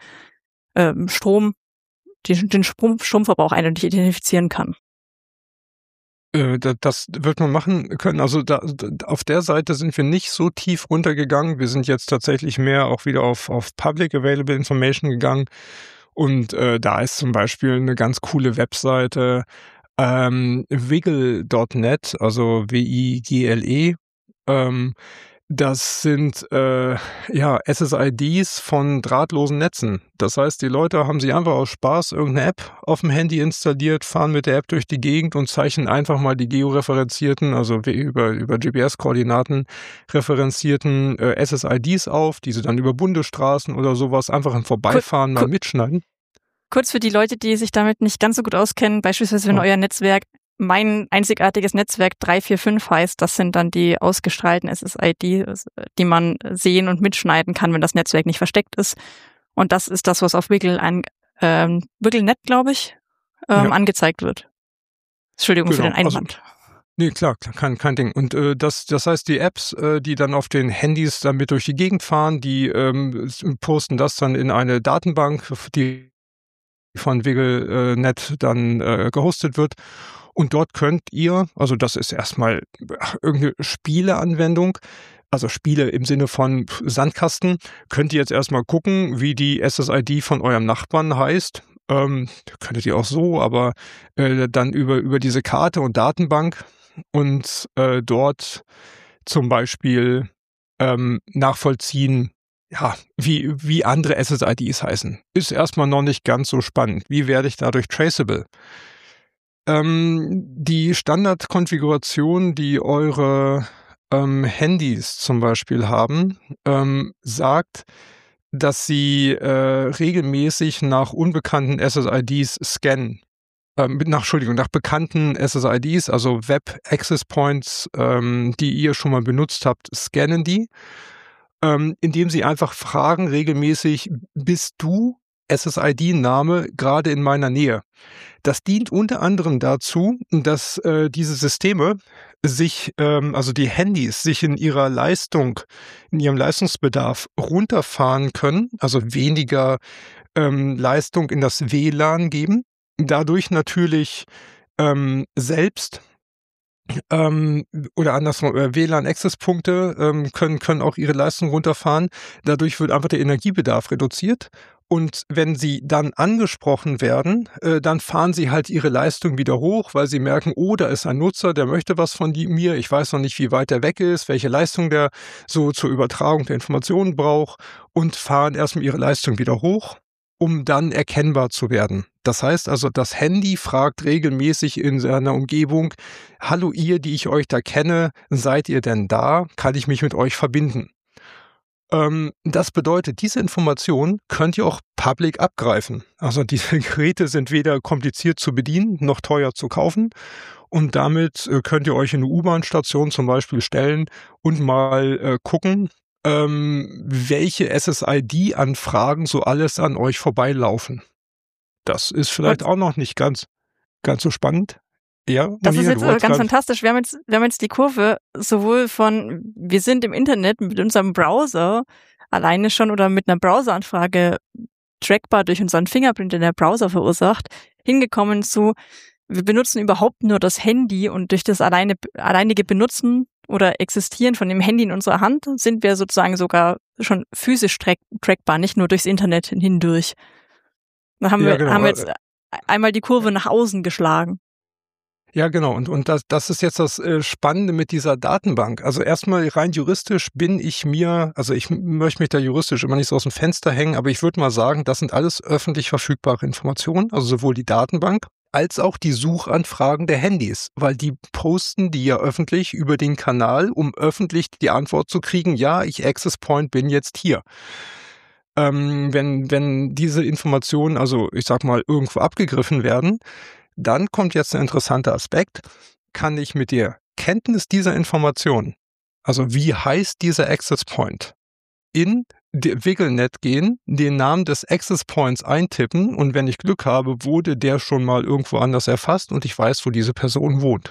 Speaker 3: Stromverbrauch eindeutig identifizieren kann.
Speaker 1: Das wird man machen können. Also auf der Seite sind wir nicht so tief runtergegangen. Wir sind jetzt tatsächlich mehr auch wieder auf Public Available Information gegangen. Und da ist zum Beispiel eine ganz coole Webseite, Wiggle.net, also WIGLE. Das sind SSIDs von drahtlosen Netzen. Das heißt, die Leute haben sich einfach aus Spaß irgendeine App auf dem Handy installiert, fahren mit der App durch die Gegend und zeichnen einfach mal die georeferenzierten, also über GPS-Koordinaten referenzierten SSIDs auf, die sie dann über Bundesstraßen oder sowas einfach im Vorbeifahren mal mitschneiden.
Speaker 3: Kurz für die Leute, die sich damit nicht ganz so gut auskennen, beispielsweise wenn euer Netzwerk mein einzigartiges Netzwerk 345 heißt, das sind dann die ausgestrahlten SSIDs, die man sehen und mitschneiden kann, wenn das Netzwerk nicht versteckt ist. Und das ist das, was auf WiggleNet, glaube ich, angezeigt wird. Entschuldigung für den Einwand.
Speaker 1: Nee, klar, kein Ding. Und das heißt, die Apps, die dann auf den Handys damit durch die Gegend fahren, die posten das dann in eine Datenbank, die von WiggleNet dann gehostet wird. Und dort könnt ihr, also das ist erstmal irgendeine Spieleanwendung, also Spiele im Sinne von Sandkasten, könnt ihr jetzt erstmal gucken, wie die SSID von eurem Nachbarn heißt. Könntet ihr auch so, aber dann über diese Karte und Datenbank und dort zum Beispiel nachvollziehen, ja, wie andere SSIDs heißen. Ist erstmal noch nicht ganz so spannend. Wie werde ich dadurch traceable? Die Standardkonfiguration, die eure Handys zum Beispiel haben, sagt, dass sie regelmäßig nach unbekannten SSIDs scannen. Nach bekannten SSIDs, also Web Access Points, die ihr schon mal benutzt habt, scannen die, indem sie einfach fragen regelmäßig, bist du SSID-Name gerade in meiner Nähe? Das dient unter anderem dazu, dass diese Systeme sich, also die Handys, sich in ihrer Leistung, in ihrem Leistungsbedarf runterfahren können, also weniger Leistung in das WLAN geben, dadurch natürlich selbst oder andersrum, WLAN-Access-Punkte können auch ihre Leistung runterfahren. Dadurch wird einfach der Energiebedarf reduziert. Und wenn sie dann angesprochen werden, dann fahren sie halt ihre Leistung wieder hoch, weil sie merken, oh, da ist ein Nutzer, der möchte was von mir. Ich weiß noch nicht, wie weit der weg ist, welche Leistung der so zur Übertragung der Informationen braucht und fahren erstmal ihre Leistung wieder hoch, um dann erkennbar zu werden. Das heißt also, das Handy fragt regelmäßig in seiner Umgebung, hallo ihr, die ich euch da kenne, seid ihr denn da? Kann ich mich mit euch verbinden? Das bedeutet, diese Information könnt ihr auch public abgreifen. Also diese Geräte sind weder kompliziert zu bedienen, noch teuer zu kaufen. Und damit könnt ihr euch in eine U-Bahn-Station zum Beispiel stellen und mal gucken, welche SSID-Anfragen so alles an euch vorbeilaufen. Das ist vielleicht auch noch nicht ganz so spannend. Ja,
Speaker 3: das ist jetzt ganz fantastisch. Wir haben jetzt die Kurve sowohl von, wir sind im Internet mit unserem Browser alleine schon oder mit einer Browseranfrage trackbar durch unseren Fingerprint, den der Browser verursacht, hingekommen zu, wir benutzen überhaupt nur das Handy und durch das alleinige Benutzen oder Existieren von dem Handy in unserer Hand sind wir sozusagen sogar schon physisch trackbar, nicht nur durchs Internet hindurch. Da haben wir jetzt einmal die Kurve nach außen geschlagen.
Speaker 1: Ja, genau. Und das ist jetzt das Spannende mit dieser Datenbank. Also erstmal rein juristisch ich möchte mich da juristisch immer nicht so aus dem Fenster hängen, aber ich würde mal sagen, das sind alles öffentlich verfügbare Informationen, also sowohl die Datenbank als auch die Suchanfragen der Handys, weil die posten die ja öffentlich über den Kanal, um öffentlich die Antwort zu kriegen, ja, ich Access Point bin jetzt hier. Wenn diese Informationen, also ich sag mal, irgendwo abgegriffen werden, dann kommt jetzt ein interessanter Aspekt. Kann ich mit der Kenntnis dieser Information, also wie heißt dieser Access Point, in WiggleNet gehen, den Namen des Access Points eintippen und wenn ich Glück habe, wurde der schon mal irgendwo anders erfasst und ich weiß, wo diese Person wohnt.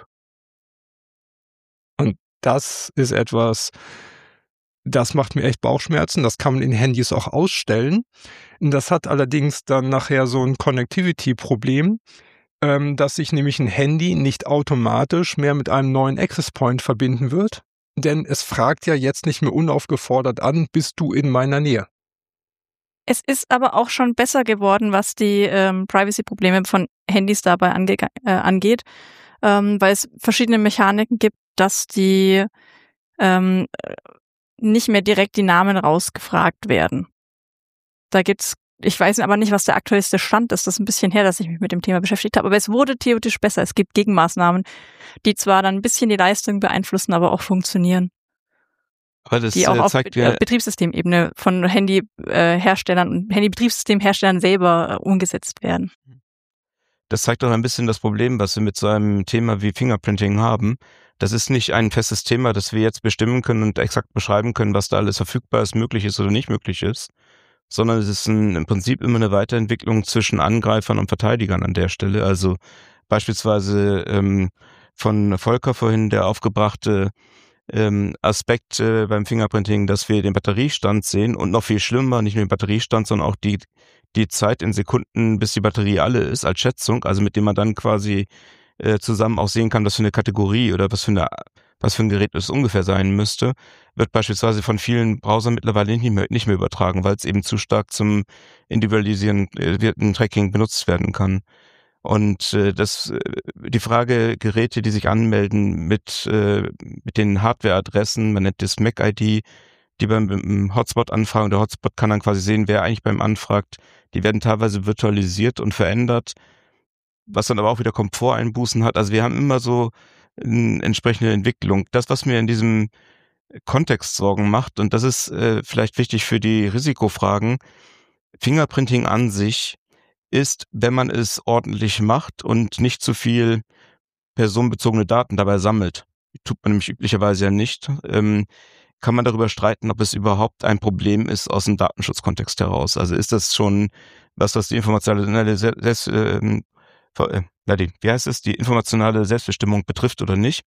Speaker 1: Und das ist etwas, das macht mir echt Bauchschmerzen. Das kann man in Handys auch ausstellen. Das hat allerdings dann nachher so ein Connectivity-Problem, dass sich nämlich ein Handy nicht automatisch mehr mit einem neuen Access Point verbinden wird, denn es fragt ja jetzt nicht mehr unaufgefordert an, bist du in meiner Nähe?
Speaker 3: Es ist aber auch schon besser geworden, was die Privacy-Probleme von Handys dabei angeht, weil es verschiedene Mechaniken gibt, dass die nicht mehr direkt die Namen rausgefragt werden. Da gibt's, ich weiß aber nicht, was der aktuellste Stand ist. Das ist ein bisschen her, dass ich mich mit dem Thema beschäftigt habe. Aber es wurde theoretisch besser. Es gibt Gegenmaßnahmen, die zwar dann ein bisschen die Leistung beeinflussen, aber auch funktionieren.
Speaker 2: Aber das
Speaker 3: die auch auf
Speaker 2: zeigt mir
Speaker 3: Betriebssystemebene von Handyherstellern und Handybetriebssystemherstellern selber umgesetzt werden.
Speaker 2: Das zeigt doch ein bisschen das Problem, was wir mit so einem Thema wie Fingerprinting haben. Das ist nicht ein festes Thema, das wir jetzt bestimmen können und exakt beschreiben können, was da alles verfügbar ist, möglich ist oder nicht möglich ist, sondern es ist im Prinzip immer eine Weiterentwicklung zwischen Angreifern und Verteidigern an der Stelle. Also beispielsweise von Volker vorhin der aufgebrachte Aspekt beim Fingerprinting, dass wir den Batteriestand sehen und noch viel schlimmer, nicht nur den Batteriestand, sondern auch die Zeit in Sekunden, bis die Batterie alle ist, als Schätzung, also mit dem man dann quasi zusammen auch sehen kann, was für eine Kategorie oder was für ein Gerät es ungefähr sein müsste, wird beispielsweise von vielen Browsern mittlerweile nicht mehr übertragen, weil es eben zu stark zum individualisierten Tracking benutzt werden kann. Und die Frage, Geräte, die sich anmelden mit den Hardware-Adressen, man nennt das MAC-ID, die beim Hotspot anfragen, der Hotspot kann dann quasi sehen, wer eigentlich beim anfragt, die werden teilweise virtualisiert und verändert, was dann aber auch wieder Komforteinbußen hat. Also wir haben immer so eine entsprechende Entwicklung. Das, was mir in diesem Kontext Sorgen macht, und das ist vielleicht wichtig für die Risikofragen, Fingerprinting an sich ist, wenn man es ordentlich macht und nicht zu viel personenbezogene Daten dabei sammelt, tut man nämlich üblicherweise ja nicht, kann man darüber streiten, ob es überhaupt ein Problem ist aus dem Datenschutzkontext heraus. Also ist das schon was die informationale die informationale Selbstbestimmung betrifft oder nicht?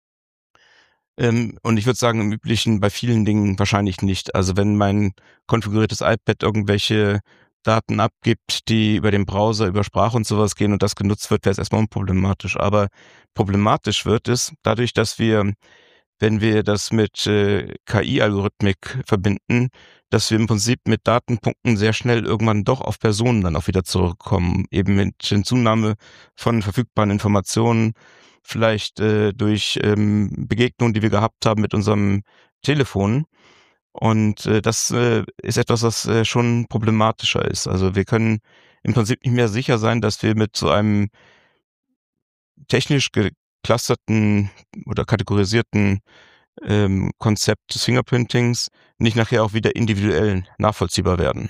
Speaker 2: Und ich würde sagen, im Üblichen bei vielen Dingen wahrscheinlich nicht. Also wenn mein konfiguriertes iPad irgendwelche Daten abgibt, die über den Browser, über Sprache und sowas gehen und das genutzt wird, wäre es erstmal unproblematisch. Aber problematisch wird es dadurch, dass wir, wenn wir das mit KI-Algorithmik verbinden, dass wir im Prinzip mit Datenpunkten sehr schnell irgendwann doch auf Personen dann auch wieder zurückkommen. Eben mit Hinzunahme von verfügbaren Informationen, vielleicht durch Begegnungen, die wir gehabt haben mit unserem Telefon. Und das ist etwas, was schon problematischer ist. Also wir können im Prinzip nicht mehr sicher sein, dass wir mit so einem technisch geclusterten oder kategorisierten Konzept des Fingerprintings nicht nachher auch wieder individuell nachvollziehbar werden.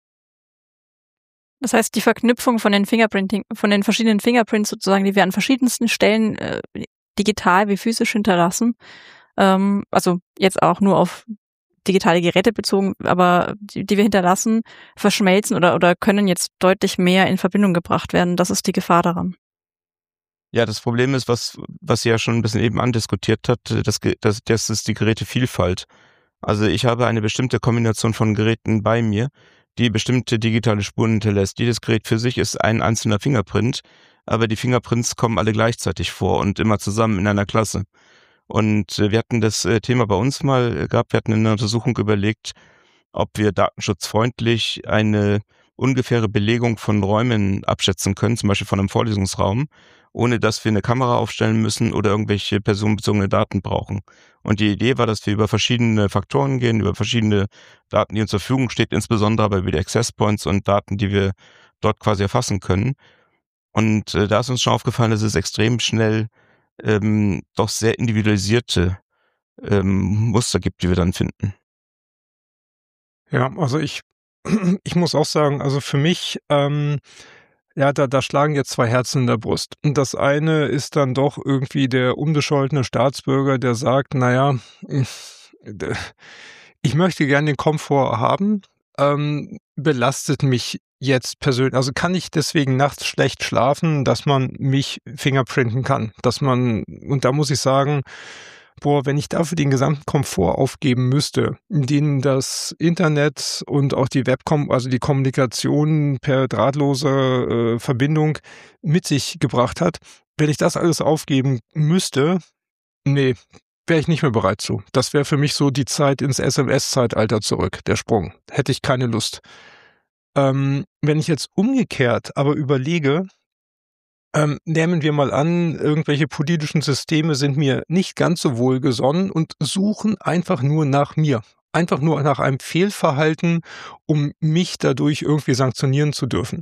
Speaker 3: Das heißt, die Verknüpfung von den verschiedenen Fingerprints sozusagen, die wir an verschiedensten Stellen digital wie physisch hinterlassen, also jetzt auch nur auf digitale Geräte bezogen, aber die wir hinterlassen, verschmelzen oder können jetzt deutlich mehr in Verbindung gebracht werden. Das ist die Gefahr daran.
Speaker 2: Ja, das Problem ist, was sie ja schon ein bisschen eben andiskutiert hat, das ist die Gerätevielfalt. Also ich habe eine bestimmte Kombination von Geräten bei mir, die bestimmte digitale Spuren hinterlässt. Jedes Gerät für sich ist ein einzelner Fingerprint, aber die Fingerprints kommen alle gleichzeitig vor und immer zusammen in einer Klasse. Und wir hatten das Thema bei uns mal gehabt, wir hatten in einer Untersuchung überlegt, ob wir datenschutzfreundlich eine ungefähre Belegung von Räumen abschätzen können, zum Beispiel von einem Vorlesungsraum, ohne dass wir eine Kamera aufstellen müssen oder irgendwelche personenbezogene Daten brauchen. Und die Idee war, dass wir über verschiedene Faktoren gehen, über verschiedene Daten, die uns zur Verfügung stehen, insbesondere aber über die Access Points und Daten, die wir dort quasi erfassen können. Und da ist uns schon aufgefallen, dass es extrem schnell doch sehr individualisierte Muster gibt, die wir dann finden.
Speaker 1: Ja, also ich muss auch sagen, also für mich, da schlagen jetzt zwei Herzen in der Brust. Und das eine ist dann doch irgendwie der unbescholtene Staatsbürger, der sagt, naja, ich möchte gerne den Komfort haben, belastet mich jetzt persönlich, also kann ich deswegen nachts schlecht schlafen, dass man mich fingerprinten kann, und da muss ich sagen, wenn ich dafür den gesamten Komfort aufgeben müsste, den das Internet und auch die also die Kommunikation per drahtlose Verbindung mit sich gebracht hat, wenn ich das alles aufgeben müsste, nee, wäre ich nicht mehr bereit zu. Das wäre für mich so die Zeit ins SMS-Zeitalter zurück, der Sprung. Hätte ich keine Lust. Wenn ich jetzt umgekehrt aber überlege, nehmen wir mal an, irgendwelche politischen Systeme sind mir nicht ganz so wohlgesonnen und suchen einfach nur nach mir. Einfach nur nach einem Fehlverhalten, um mich dadurch irgendwie sanktionieren zu dürfen.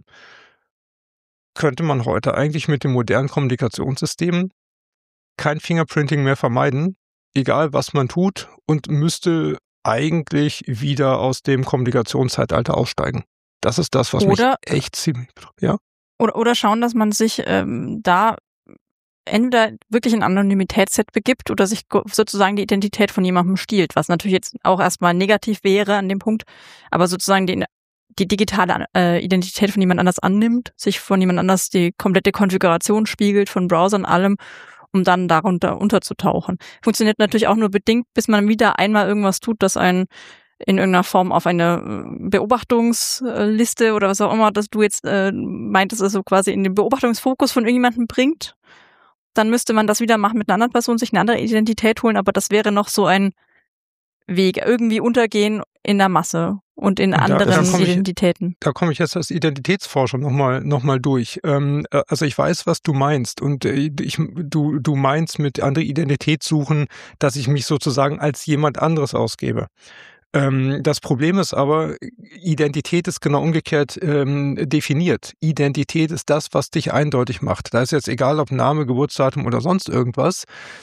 Speaker 1: Könnte man heute eigentlich mit den modernen Kommunikationssystemen kein Fingerprinting mehr vermeiden, egal was man tut, und müsste eigentlich wieder aus dem Kommunikationszeitalter aussteigen. Das ist das, was mich echt ziemlich betrifft, ja.
Speaker 3: Oder schauen, dass man sich da entweder wirklich ein Anonymitätsset begibt oder sich sozusagen die Identität von jemandem stiehlt, was natürlich jetzt auch erstmal negativ wäre an dem Punkt, aber sozusagen die digitale Identität von jemand anders annimmt, sich von jemand anders die komplette Konfiguration spiegelt, von Browsern, allem, um dann darunter unterzutauchen. Funktioniert natürlich auch nur bedingt, bis man wieder einmal irgendwas tut, das einen in irgendeiner Form auf eine Beobachtungsliste oder was auch immer, dass du jetzt meintest, also quasi in den Beobachtungsfokus von irgendjemandem bringt. Dann müsste man das wieder machen mit einer anderen Person, sich eine andere Identität holen, aber das wäre noch so ein Weg, irgendwie untergehen in der Masse und in anderen Identitäten.
Speaker 1: Da komme ich jetzt als Identitätsforscher noch mal durch. Also ich weiß, was du meinst, und du meinst mit andere Identität suchen, dass ich mich sozusagen als jemand anderes ausgebe. Das Problem ist aber, Identität ist genau umgekehrt definiert. Identität ist das, was dich eindeutig macht. Da ist jetzt egal, ob Name, Geburtsdatum oder sonst irgendwas.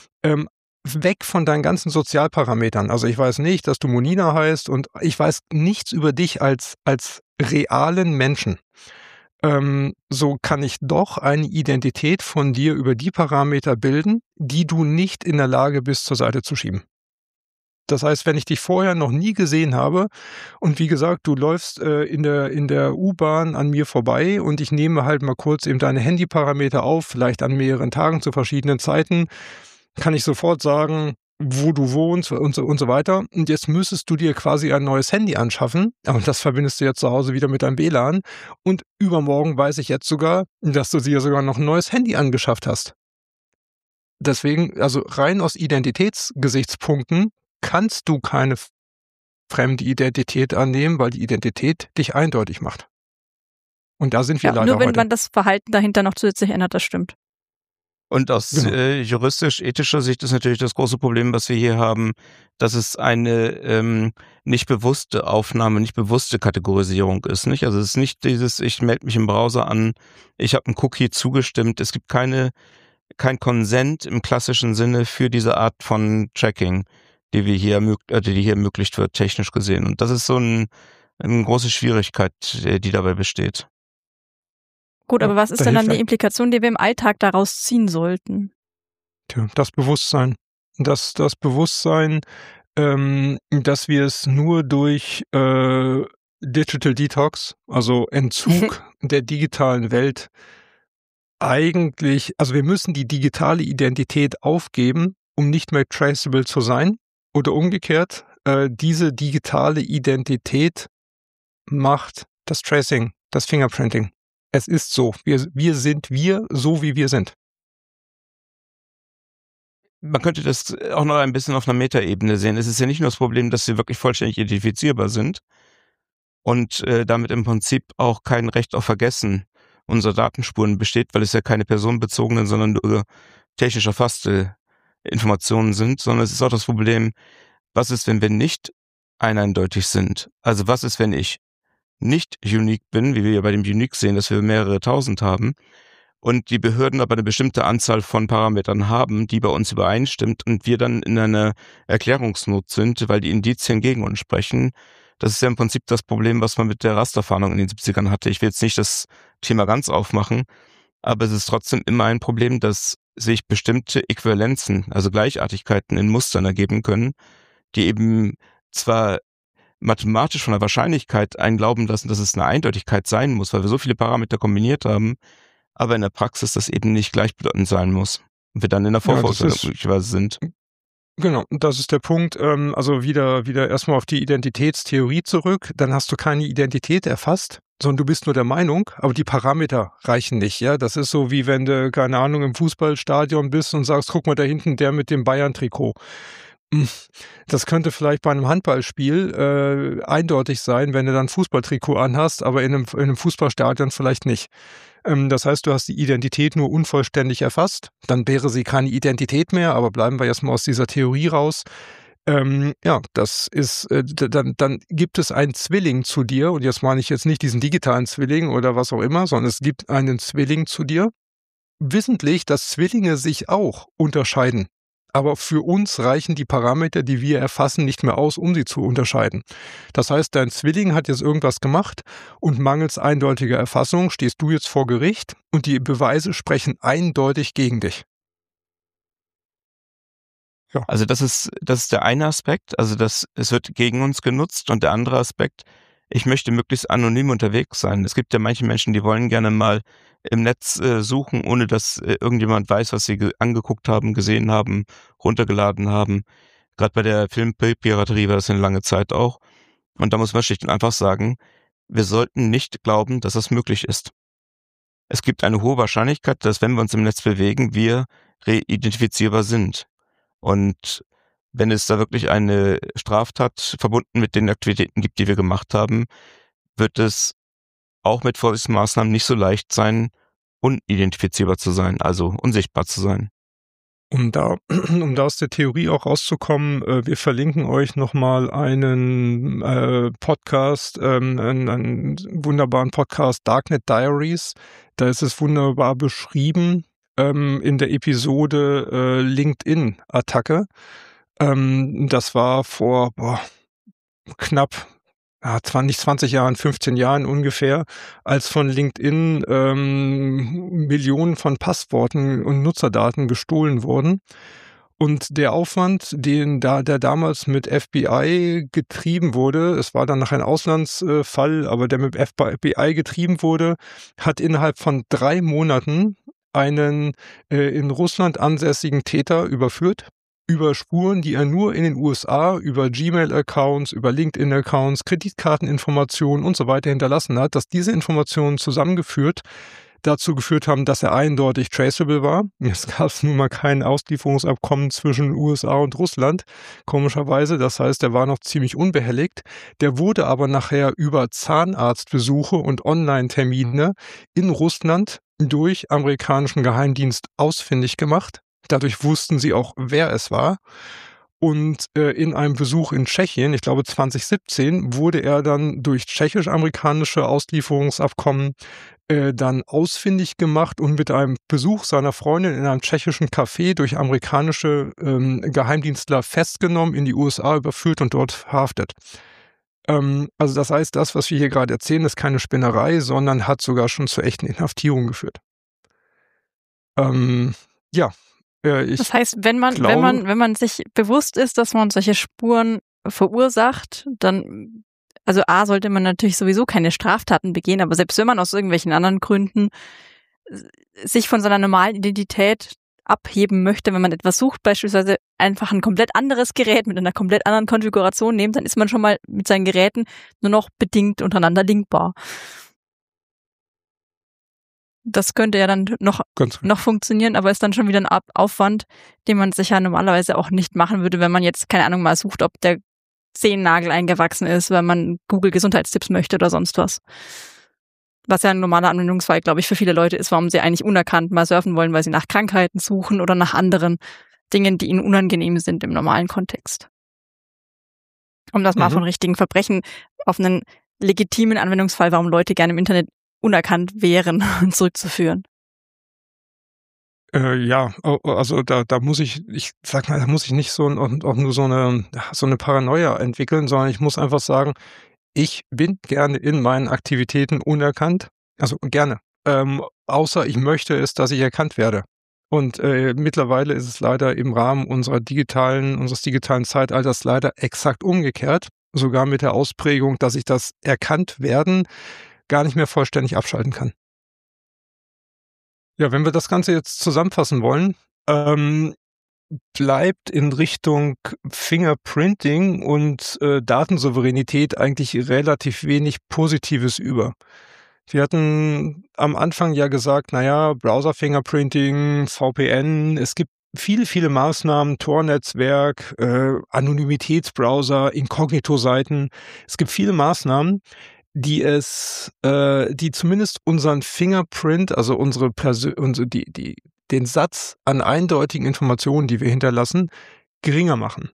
Speaker 1: Weg von deinen ganzen Sozialparametern. Also ich weiß nicht, dass du Monina heißt, und ich weiß nichts über dich als realen Menschen. So kann ich doch eine Identität von dir über die Parameter bilden, die du nicht in der Lage bist, zur Seite zu schieben. Das heißt, wenn ich dich vorher noch nie gesehen habe und wie gesagt, du läufst in der U-Bahn an mir vorbei und ich nehme halt mal kurz eben deine Handyparameter auf, vielleicht an mehreren Tagen zu verschiedenen Zeiten, kann ich sofort sagen, wo du wohnst und so weiter. Und jetzt müsstest du dir quasi ein neues Handy anschaffen, aber das verbindest du jetzt zu Hause wieder mit deinem WLAN, und übermorgen weiß ich jetzt sogar, dass du dir sogar noch ein neues Handy angeschafft hast. Deswegen, also rein aus Identitätsgesichtspunkten, kannst du keine fremde Identität annehmen, weil die Identität dich eindeutig macht. Und da sind wir leider
Speaker 3: nur wenn
Speaker 1: heute.
Speaker 3: Man das Verhalten dahinter noch zusätzlich ändert, das stimmt.
Speaker 2: Und aus juristisch-ethischer Sicht ist natürlich das große Problem, was wir hier haben, dass es eine nicht bewusste Aufnahme, nicht bewusste Kategorisierung ist. Nicht? Also es ist nicht dieses, ich melde mich im Browser an, ich habe einen Cookie zugestimmt. Es gibt keine kein Consent im klassischen Sinne für diese Art von Tracking, die hier ermöglicht wird, technisch gesehen. Und das ist so eine große Schwierigkeit, die dabei besteht.
Speaker 3: Gut, aber was ist denn dann die Implikation, die wir im Alltag daraus ziehen sollten?
Speaker 1: Tja, das Bewusstsein. Das Bewusstsein, dass wir es nur durch Digital Detox, also Entzug der digitalen Welt, eigentlich, also wir müssen die digitale Identität aufgeben, um nicht mehr traceable zu sein. Oder umgekehrt, diese digitale Identität macht das Tracing, das Fingerprinting. Es ist so. Wir sind so wie wir sind.
Speaker 2: Man könnte das auch noch ein bisschen auf einer Metaebene sehen. Es ist ja nicht nur das Problem, dass sie wirklich vollständig identifizierbar sind und damit im Prinzip auch kein Recht auf Vergessen unserer Datenspuren besteht, weil es ja keine personenbezogenen, sondern nur technisch erfasste Informationen sind, sondern es ist auch das Problem, was ist, wenn wir nicht eindeutig sind? Also was ist, wenn ich nicht unique bin, wie wir ja bei dem Unique sehen, dass wir mehrere tausend haben und die Behörden aber eine bestimmte Anzahl von Parametern haben, die bei uns übereinstimmt und wir dann in einer Erklärungsnot sind, weil die Indizien gegen uns sprechen. Das ist ja im Prinzip das Problem, was man mit der Rasterfahndung in den 70ern hatte. Ich will jetzt nicht das Thema ganz aufmachen, aber es ist trotzdem immer ein Problem, dass sich bestimmte Äquivalenzen, also Gleichartigkeiten in Mustern ergeben können, die eben zwar mathematisch von der Wahrscheinlichkeit einen glauben lassen, dass es eine Eindeutigkeit sein muss, weil wir so viele Parameter kombiniert haben, aber in der Praxis das eben nicht gleichbedeutend sein muss. Und wir dann in der Vorverurteilung möglicherweise sind.
Speaker 1: Genau, das ist der Punkt. Also wieder erstmal auf die Identitätstheorie zurück. Dann hast du keine Identität erfasst, sondern du bist nur der Meinung, aber die Parameter reichen nicht. Ja, das ist so wie wenn du, keine Ahnung, im Fußballstadion bist und sagst, guck mal da hinten, der mit dem Bayern-Trikot. Das könnte vielleicht bei einem Handballspiel eindeutig sein, wenn du dann ein Fußballtrikot anhast, aber in einem Fußballstadion vielleicht nicht. Das heißt, du hast die Identität nur unvollständig erfasst. Dann wäre sie keine Identität mehr, aber bleiben wir erstmal aus dieser Theorie raus. Ja, das ist, dann gibt es einen Zwilling zu dir, und jetzt meine ich jetzt nicht diesen digitalen Zwilling oder was auch immer, sondern es gibt einen Zwilling zu dir. Wissentlich, dass Zwillinge sich auch unterscheiden. Aber für uns reichen die Parameter, die wir erfassen, nicht mehr aus, um sie zu unterscheiden. Das heißt, dein Zwilling hat jetzt irgendwas gemacht und mangels eindeutiger Erfassung stehst du jetzt vor Gericht und die Beweise sprechen eindeutig gegen dich.
Speaker 2: Ja. Also das ist der eine Aspekt, also es wird gegen uns genutzt, und der andere Aspekt, ich möchte möglichst anonym unterwegs sein. Es gibt ja manche Menschen, die wollen gerne mal im Netz suchen, ohne dass irgendjemand weiß, was sie angeguckt haben, gesehen haben, runtergeladen haben. Gerade bei der Filmpiraterie war das eine lange Zeit auch. Und da muss man schlicht und einfach sagen, wir sollten nicht glauben, dass das möglich ist. Es gibt eine hohe Wahrscheinlichkeit, dass, wenn wir uns im Netz bewegen, wir reidentifizierbar sind. Und wenn es da wirklich eine Straftat verbunden mit den Aktivitäten gibt, die wir gemacht haben, wird es auch mit Vorsichtsmaßnahmen nicht so leicht sein, unidentifizierbar zu sein, also unsichtbar zu sein.
Speaker 1: Um da aus der Theorie auch rauszukommen, wir verlinken euch nochmal einen Podcast, einen wunderbaren Podcast, Darknet Diaries. Da ist es wunderbar beschrieben in der Episode LinkedIn-Attacke. Das war vor knapp, zwar nicht 20 Jahren, 15 Jahren ungefähr, als von LinkedIn Millionen von Passworten und Nutzerdaten gestohlen wurden. Und der Aufwand, der damals mit FBI getrieben wurde, es war dann noch ein Auslandsfall, aber der mit FBI getrieben wurde, hat innerhalb von 3 Monaten einen in Russland ansässigen Täter überführt, über Spuren, die er nur in den USA über Gmail-Accounts, über LinkedIn-Accounts, Kreditkarteninformationen und so weiter hinterlassen hat, dass diese Informationen dazu geführt haben, dass er eindeutig traceable war. Es gab nun mal kein Auslieferungsabkommen zwischen USA und Russland, komischerweise. Das heißt, er war noch ziemlich unbehelligt. Der wurde aber nachher über Zahnarztbesuche und Online-Termine in Russland durch amerikanischen Geheimdienst ausfindig gemacht. Dadurch wussten sie auch, wer es war. Und in einem Besuch in Tschechien, ich glaube 2017, wurde er dann durch tschechisch-amerikanische Auslieferungsabkommen dann ausfindig gemacht und mit einem Besuch seiner Freundin in einem tschechischen Café durch amerikanische Geheimdienstler festgenommen, in die USA überführt und dort verhaftet. Also das heißt, das, was wir hier gerade erzählen, ist keine Spinnerei, sondern hat sogar schon zu echten Inhaftierungen geführt.
Speaker 3: Das heißt, wenn man sich bewusst ist, dass man solche Spuren verursacht, dann, also A, sollte man natürlich sowieso keine Straftaten begehen, aber selbst wenn man aus irgendwelchen anderen Gründen sich von seiner normalen Identität abheben möchte, wenn man etwas sucht, beispielsweise einfach ein komplett anderes Gerät mit einer komplett anderen Konfiguration nimmt, dann ist man schon mal mit seinen Geräten nur noch bedingt untereinander linkbar. Das könnte ja dann noch funktionieren, aber ist dann schon wieder ein Aufwand, den man sich ja normalerweise auch nicht machen würde, wenn man jetzt, keine Ahnung, mal sucht, ob der Zehennagel eingewachsen ist, weil man Google Gesundheitstipps möchte oder sonst was. Was ja ein normaler Anwendungsfall, glaube ich, für viele Leute ist, warum sie eigentlich unerkannt mal surfen wollen, weil sie nach Krankheiten suchen oder nach anderen Dingen, die ihnen unangenehm sind im normalen Kontext. Um das mal von richtigen Verbrechen auf einen legitimen Anwendungsfall, warum Leute gerne im Internet unerkannt wären, zurückzuführen.
Speaker 1: Also da muss ich sag mal, da muss ich nicht auch nur so eine Paranoia entwickeln, sondern ich muss einfach sagen, ich bin gerne in meinen Aktivitäten unerkannt, also gerne, außer ich möchte es, dass ich erkannt werde. Und mittlerweile ist es leider im Rahmen unseres digitalen Zeitalters leider exakt umgekehrt, sogar mit der Ausprägung, dass ich das Erkanntwerden gar nicht mehr vollständig abschalten kann. Ja, wenn wir das Ganze jetzt zusammenfassen wollen, bleibt in Richtung Fingerprinting und Datensouveränität eigentlich relativ wenig Positives über. Wir hatten am Anfang ja gesagt, Browser-Fingerprinting, VPN, es gibt viele, viele Maßnahmen, Tor-Netzwerk, Anonymitätsbrowser, Inkognito-Seiten. Es gibt viele Maßnahmen, die zumindest unseren Fingerprint, also den Satz an eindeutigen Informationen, die wir hinterlassen, geringer machen.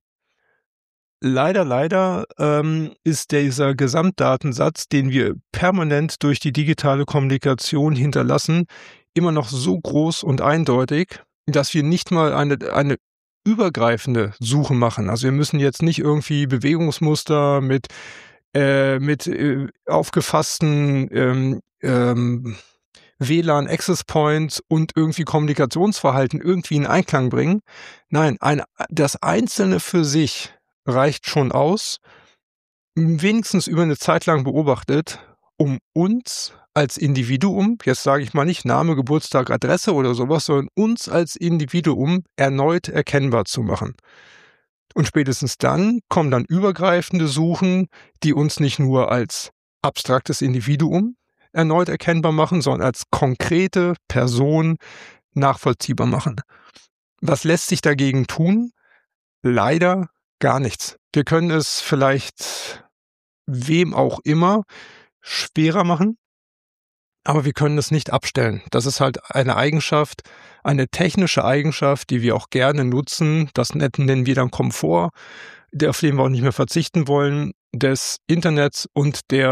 Speaker 1: Leider ist dieser Gesamtdatensatz, den wir permanent durch die digitale Kommunikation hinterlassen, immer noch so groß und eindeutig, dass wir nicht mal eine übergreifende Suche machen. Also wir müssen jetzt nicht irgendwie Bewegungsmuster mit aufgefassten WLAN-Access Points und irgendwie Kommunikationsverhalten irgendwie in Einklang bringen. Nein, das Einzelne für sich reicht schon aus, wenigstens über eine Zeit lang beobachtet, um uns als Individuum, jetzt sage ich mal nicht Name, Geburtstag, Adresse oder sowas, sondern uns als Individuum erneut erkennbar zu machen. Und spätestens dann kommen dann übergreifende Suchen, die uns nicht nur als abstraktes Individuum erneut erkennbar machen, sondern als konkrete Person nachvollziehbar machen. Was lässt sich dagegen tun? Leider gar nichts. Wir können es vielleicht wem auch immer schwerer machen, aber wir können es nicht abstellen. Das ist halt eine Eigenschaft, eine technische Eigenschaft, die wir auch gerne nutzen. Das nennen wir dann Komfort, auf den wir auch nicht mehr verzichten wollen, des Internets und der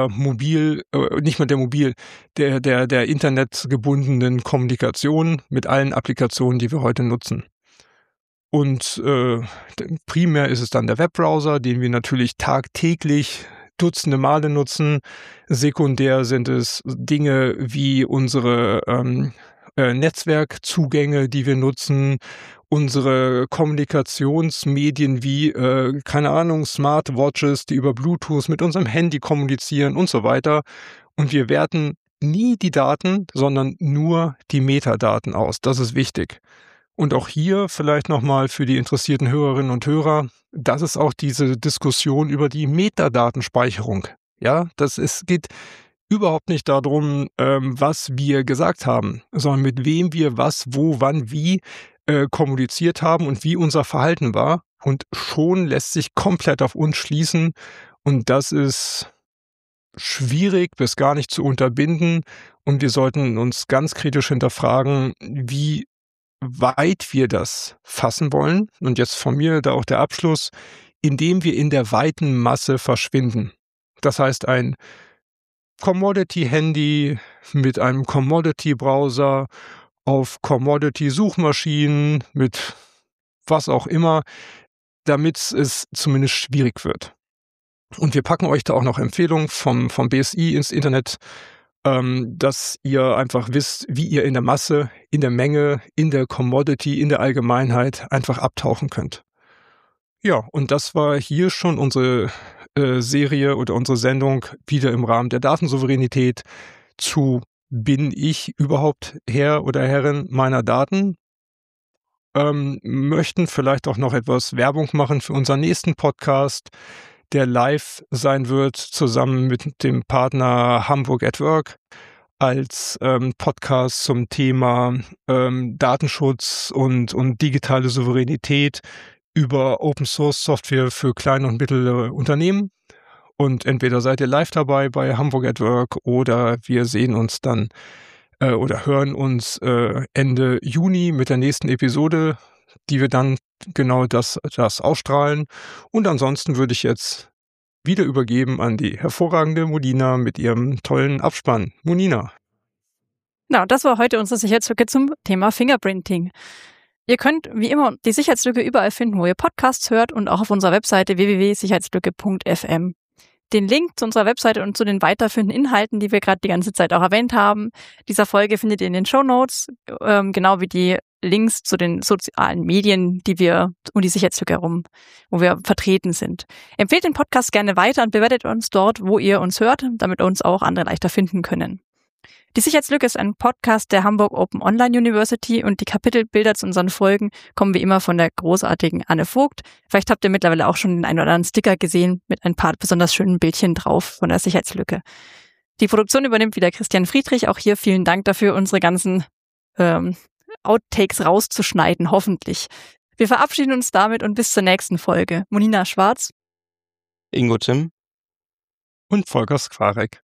Speaker 1: internetgebundenen Kommunikation mit allen Applikationen, die wir heute nutzen. Und primär ist es dann der Webbrowser, den wir natürlich tagtäglich Dutzende Male nutzen. Sekundär sind es Dinge wie unsere Netzwerkzugänge, die wir nutzen, unsere Kommunikationsmedien wie, Smartwatches, die über Bluetooth mit unserem Handy kommunizieren und so weiter. Und wir werten nie die Daten, sondern nur die Metadaten aus. Das ist wichtig. Und auch hier vielleicht nochmal für die interessierten Hörerinnen und Hörer, das ist auch diese Diskussion über die Metadatenspeicherung. Ja, geht überhaupt nicht darum, was wir gesagt haben, sondern mit wem wir was, wo, wann, wie kommuniziert haben und wie unser Verhalten war. Und schon lässt sich komplett auf uns schließen. Und das ist schwierig bis gar nicht zu unterbinden. Und wir sollten uns ganz kritisch hinterfragen, wie weit wir das fassen wollen. Und jetzt von mir da auch der Abschluss, indem wir in der weiten Masse verschwinden. Das heißt, ein Commodity-Handy mit einem Commodity-Browser auf Commodity-Suchmaschinen mit was auch immer, damit es zumindest schwierig wird. Und wir packen euch da auch noch Empfehlungen vom BSI ins Internet, dass ihr einfach wisst, wie ihr in der Masse, in der Menge, in der Commodity, in der Allgemeinheit einfach abtauchen könnt. Ja, und das war hier schon unsere Serie oder unsere Sendung wieder im Rahmen der Datensouveränität zu bin ich überhaupt Herr oder Herrin meiner Daten? Möchten vielleicht auch noch etwas Werbung machen für unseren nächsten Podcast, der live sein wird, zusammen mit dem Partner Hamburg at Work als Podcast zum Thema Datenschutz und digitale Souveränität über Open-Source-Software für kleine und mittlere Unternehmen. Und entweder seid ihr live dabei bei Hamburg at Work oder wir sehen uns dann oder hören uns Ende Juni mit der nächsten Episode, die wir dann genau das ausstrahlen. Und ansonsten würde ich jetzt wieder übergeben an die hervorragende Monina mit ihrem tollen Abspann. Monina.
Speaker 3: Genau, das war heute unsere Sicherheitslücke zum Thema Fingerprinting. Ihr könnt wie immer die Sicherheitslücke überall finden, wo ihr Podcasts hört und auch auf unserer Webseite www.sicherheitslücke.fm. Den Link zu unserer Webseite und zu den weiterführenden Inhalten, die wir gerade die ganze Zeit auch erwähnt haben, dieser Folge findet ihr in den Shownotes, genau wie die Links zu den sozialen Medien, die wir um die Sicherheitslücke herum, wo wir vertreten sind. Empfehlt den Podcast gerne weiter und bewertet uns dort, wo ihr uns hört, damit uns auch andere leichter finden können. Die Sicherheitslücke ist ein Podcast der Hamburg Open Online University und die Kapitelbilder zu unseren Folgen kommen wie immer von der großartigen Anne Vogt. Vielleicht habt ihr mittlerweile auch schon den einen oder anderen Sticker gesehen mit ein paar besonders schönen Bildchen drauf von der Sicherheitslücke. Die Produktion übernimmt wieder Christian Friedrich. Auch hier vielen Dank dafür, unsere ganzen Outtakes rauszuschneiden, hoffentlich. Wir verabschieden uns damit und bis zur nächsten Folge. Monina Schwarz,
Speaker 2: Ingo Tim
Speaker 1: und Volker Skwarek.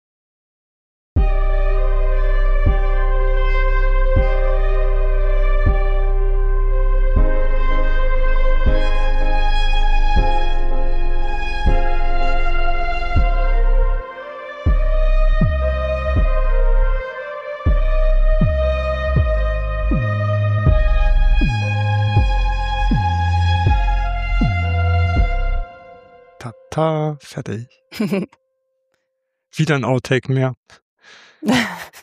Speaker 1: Fertig. Wieder ein Outtake mehr.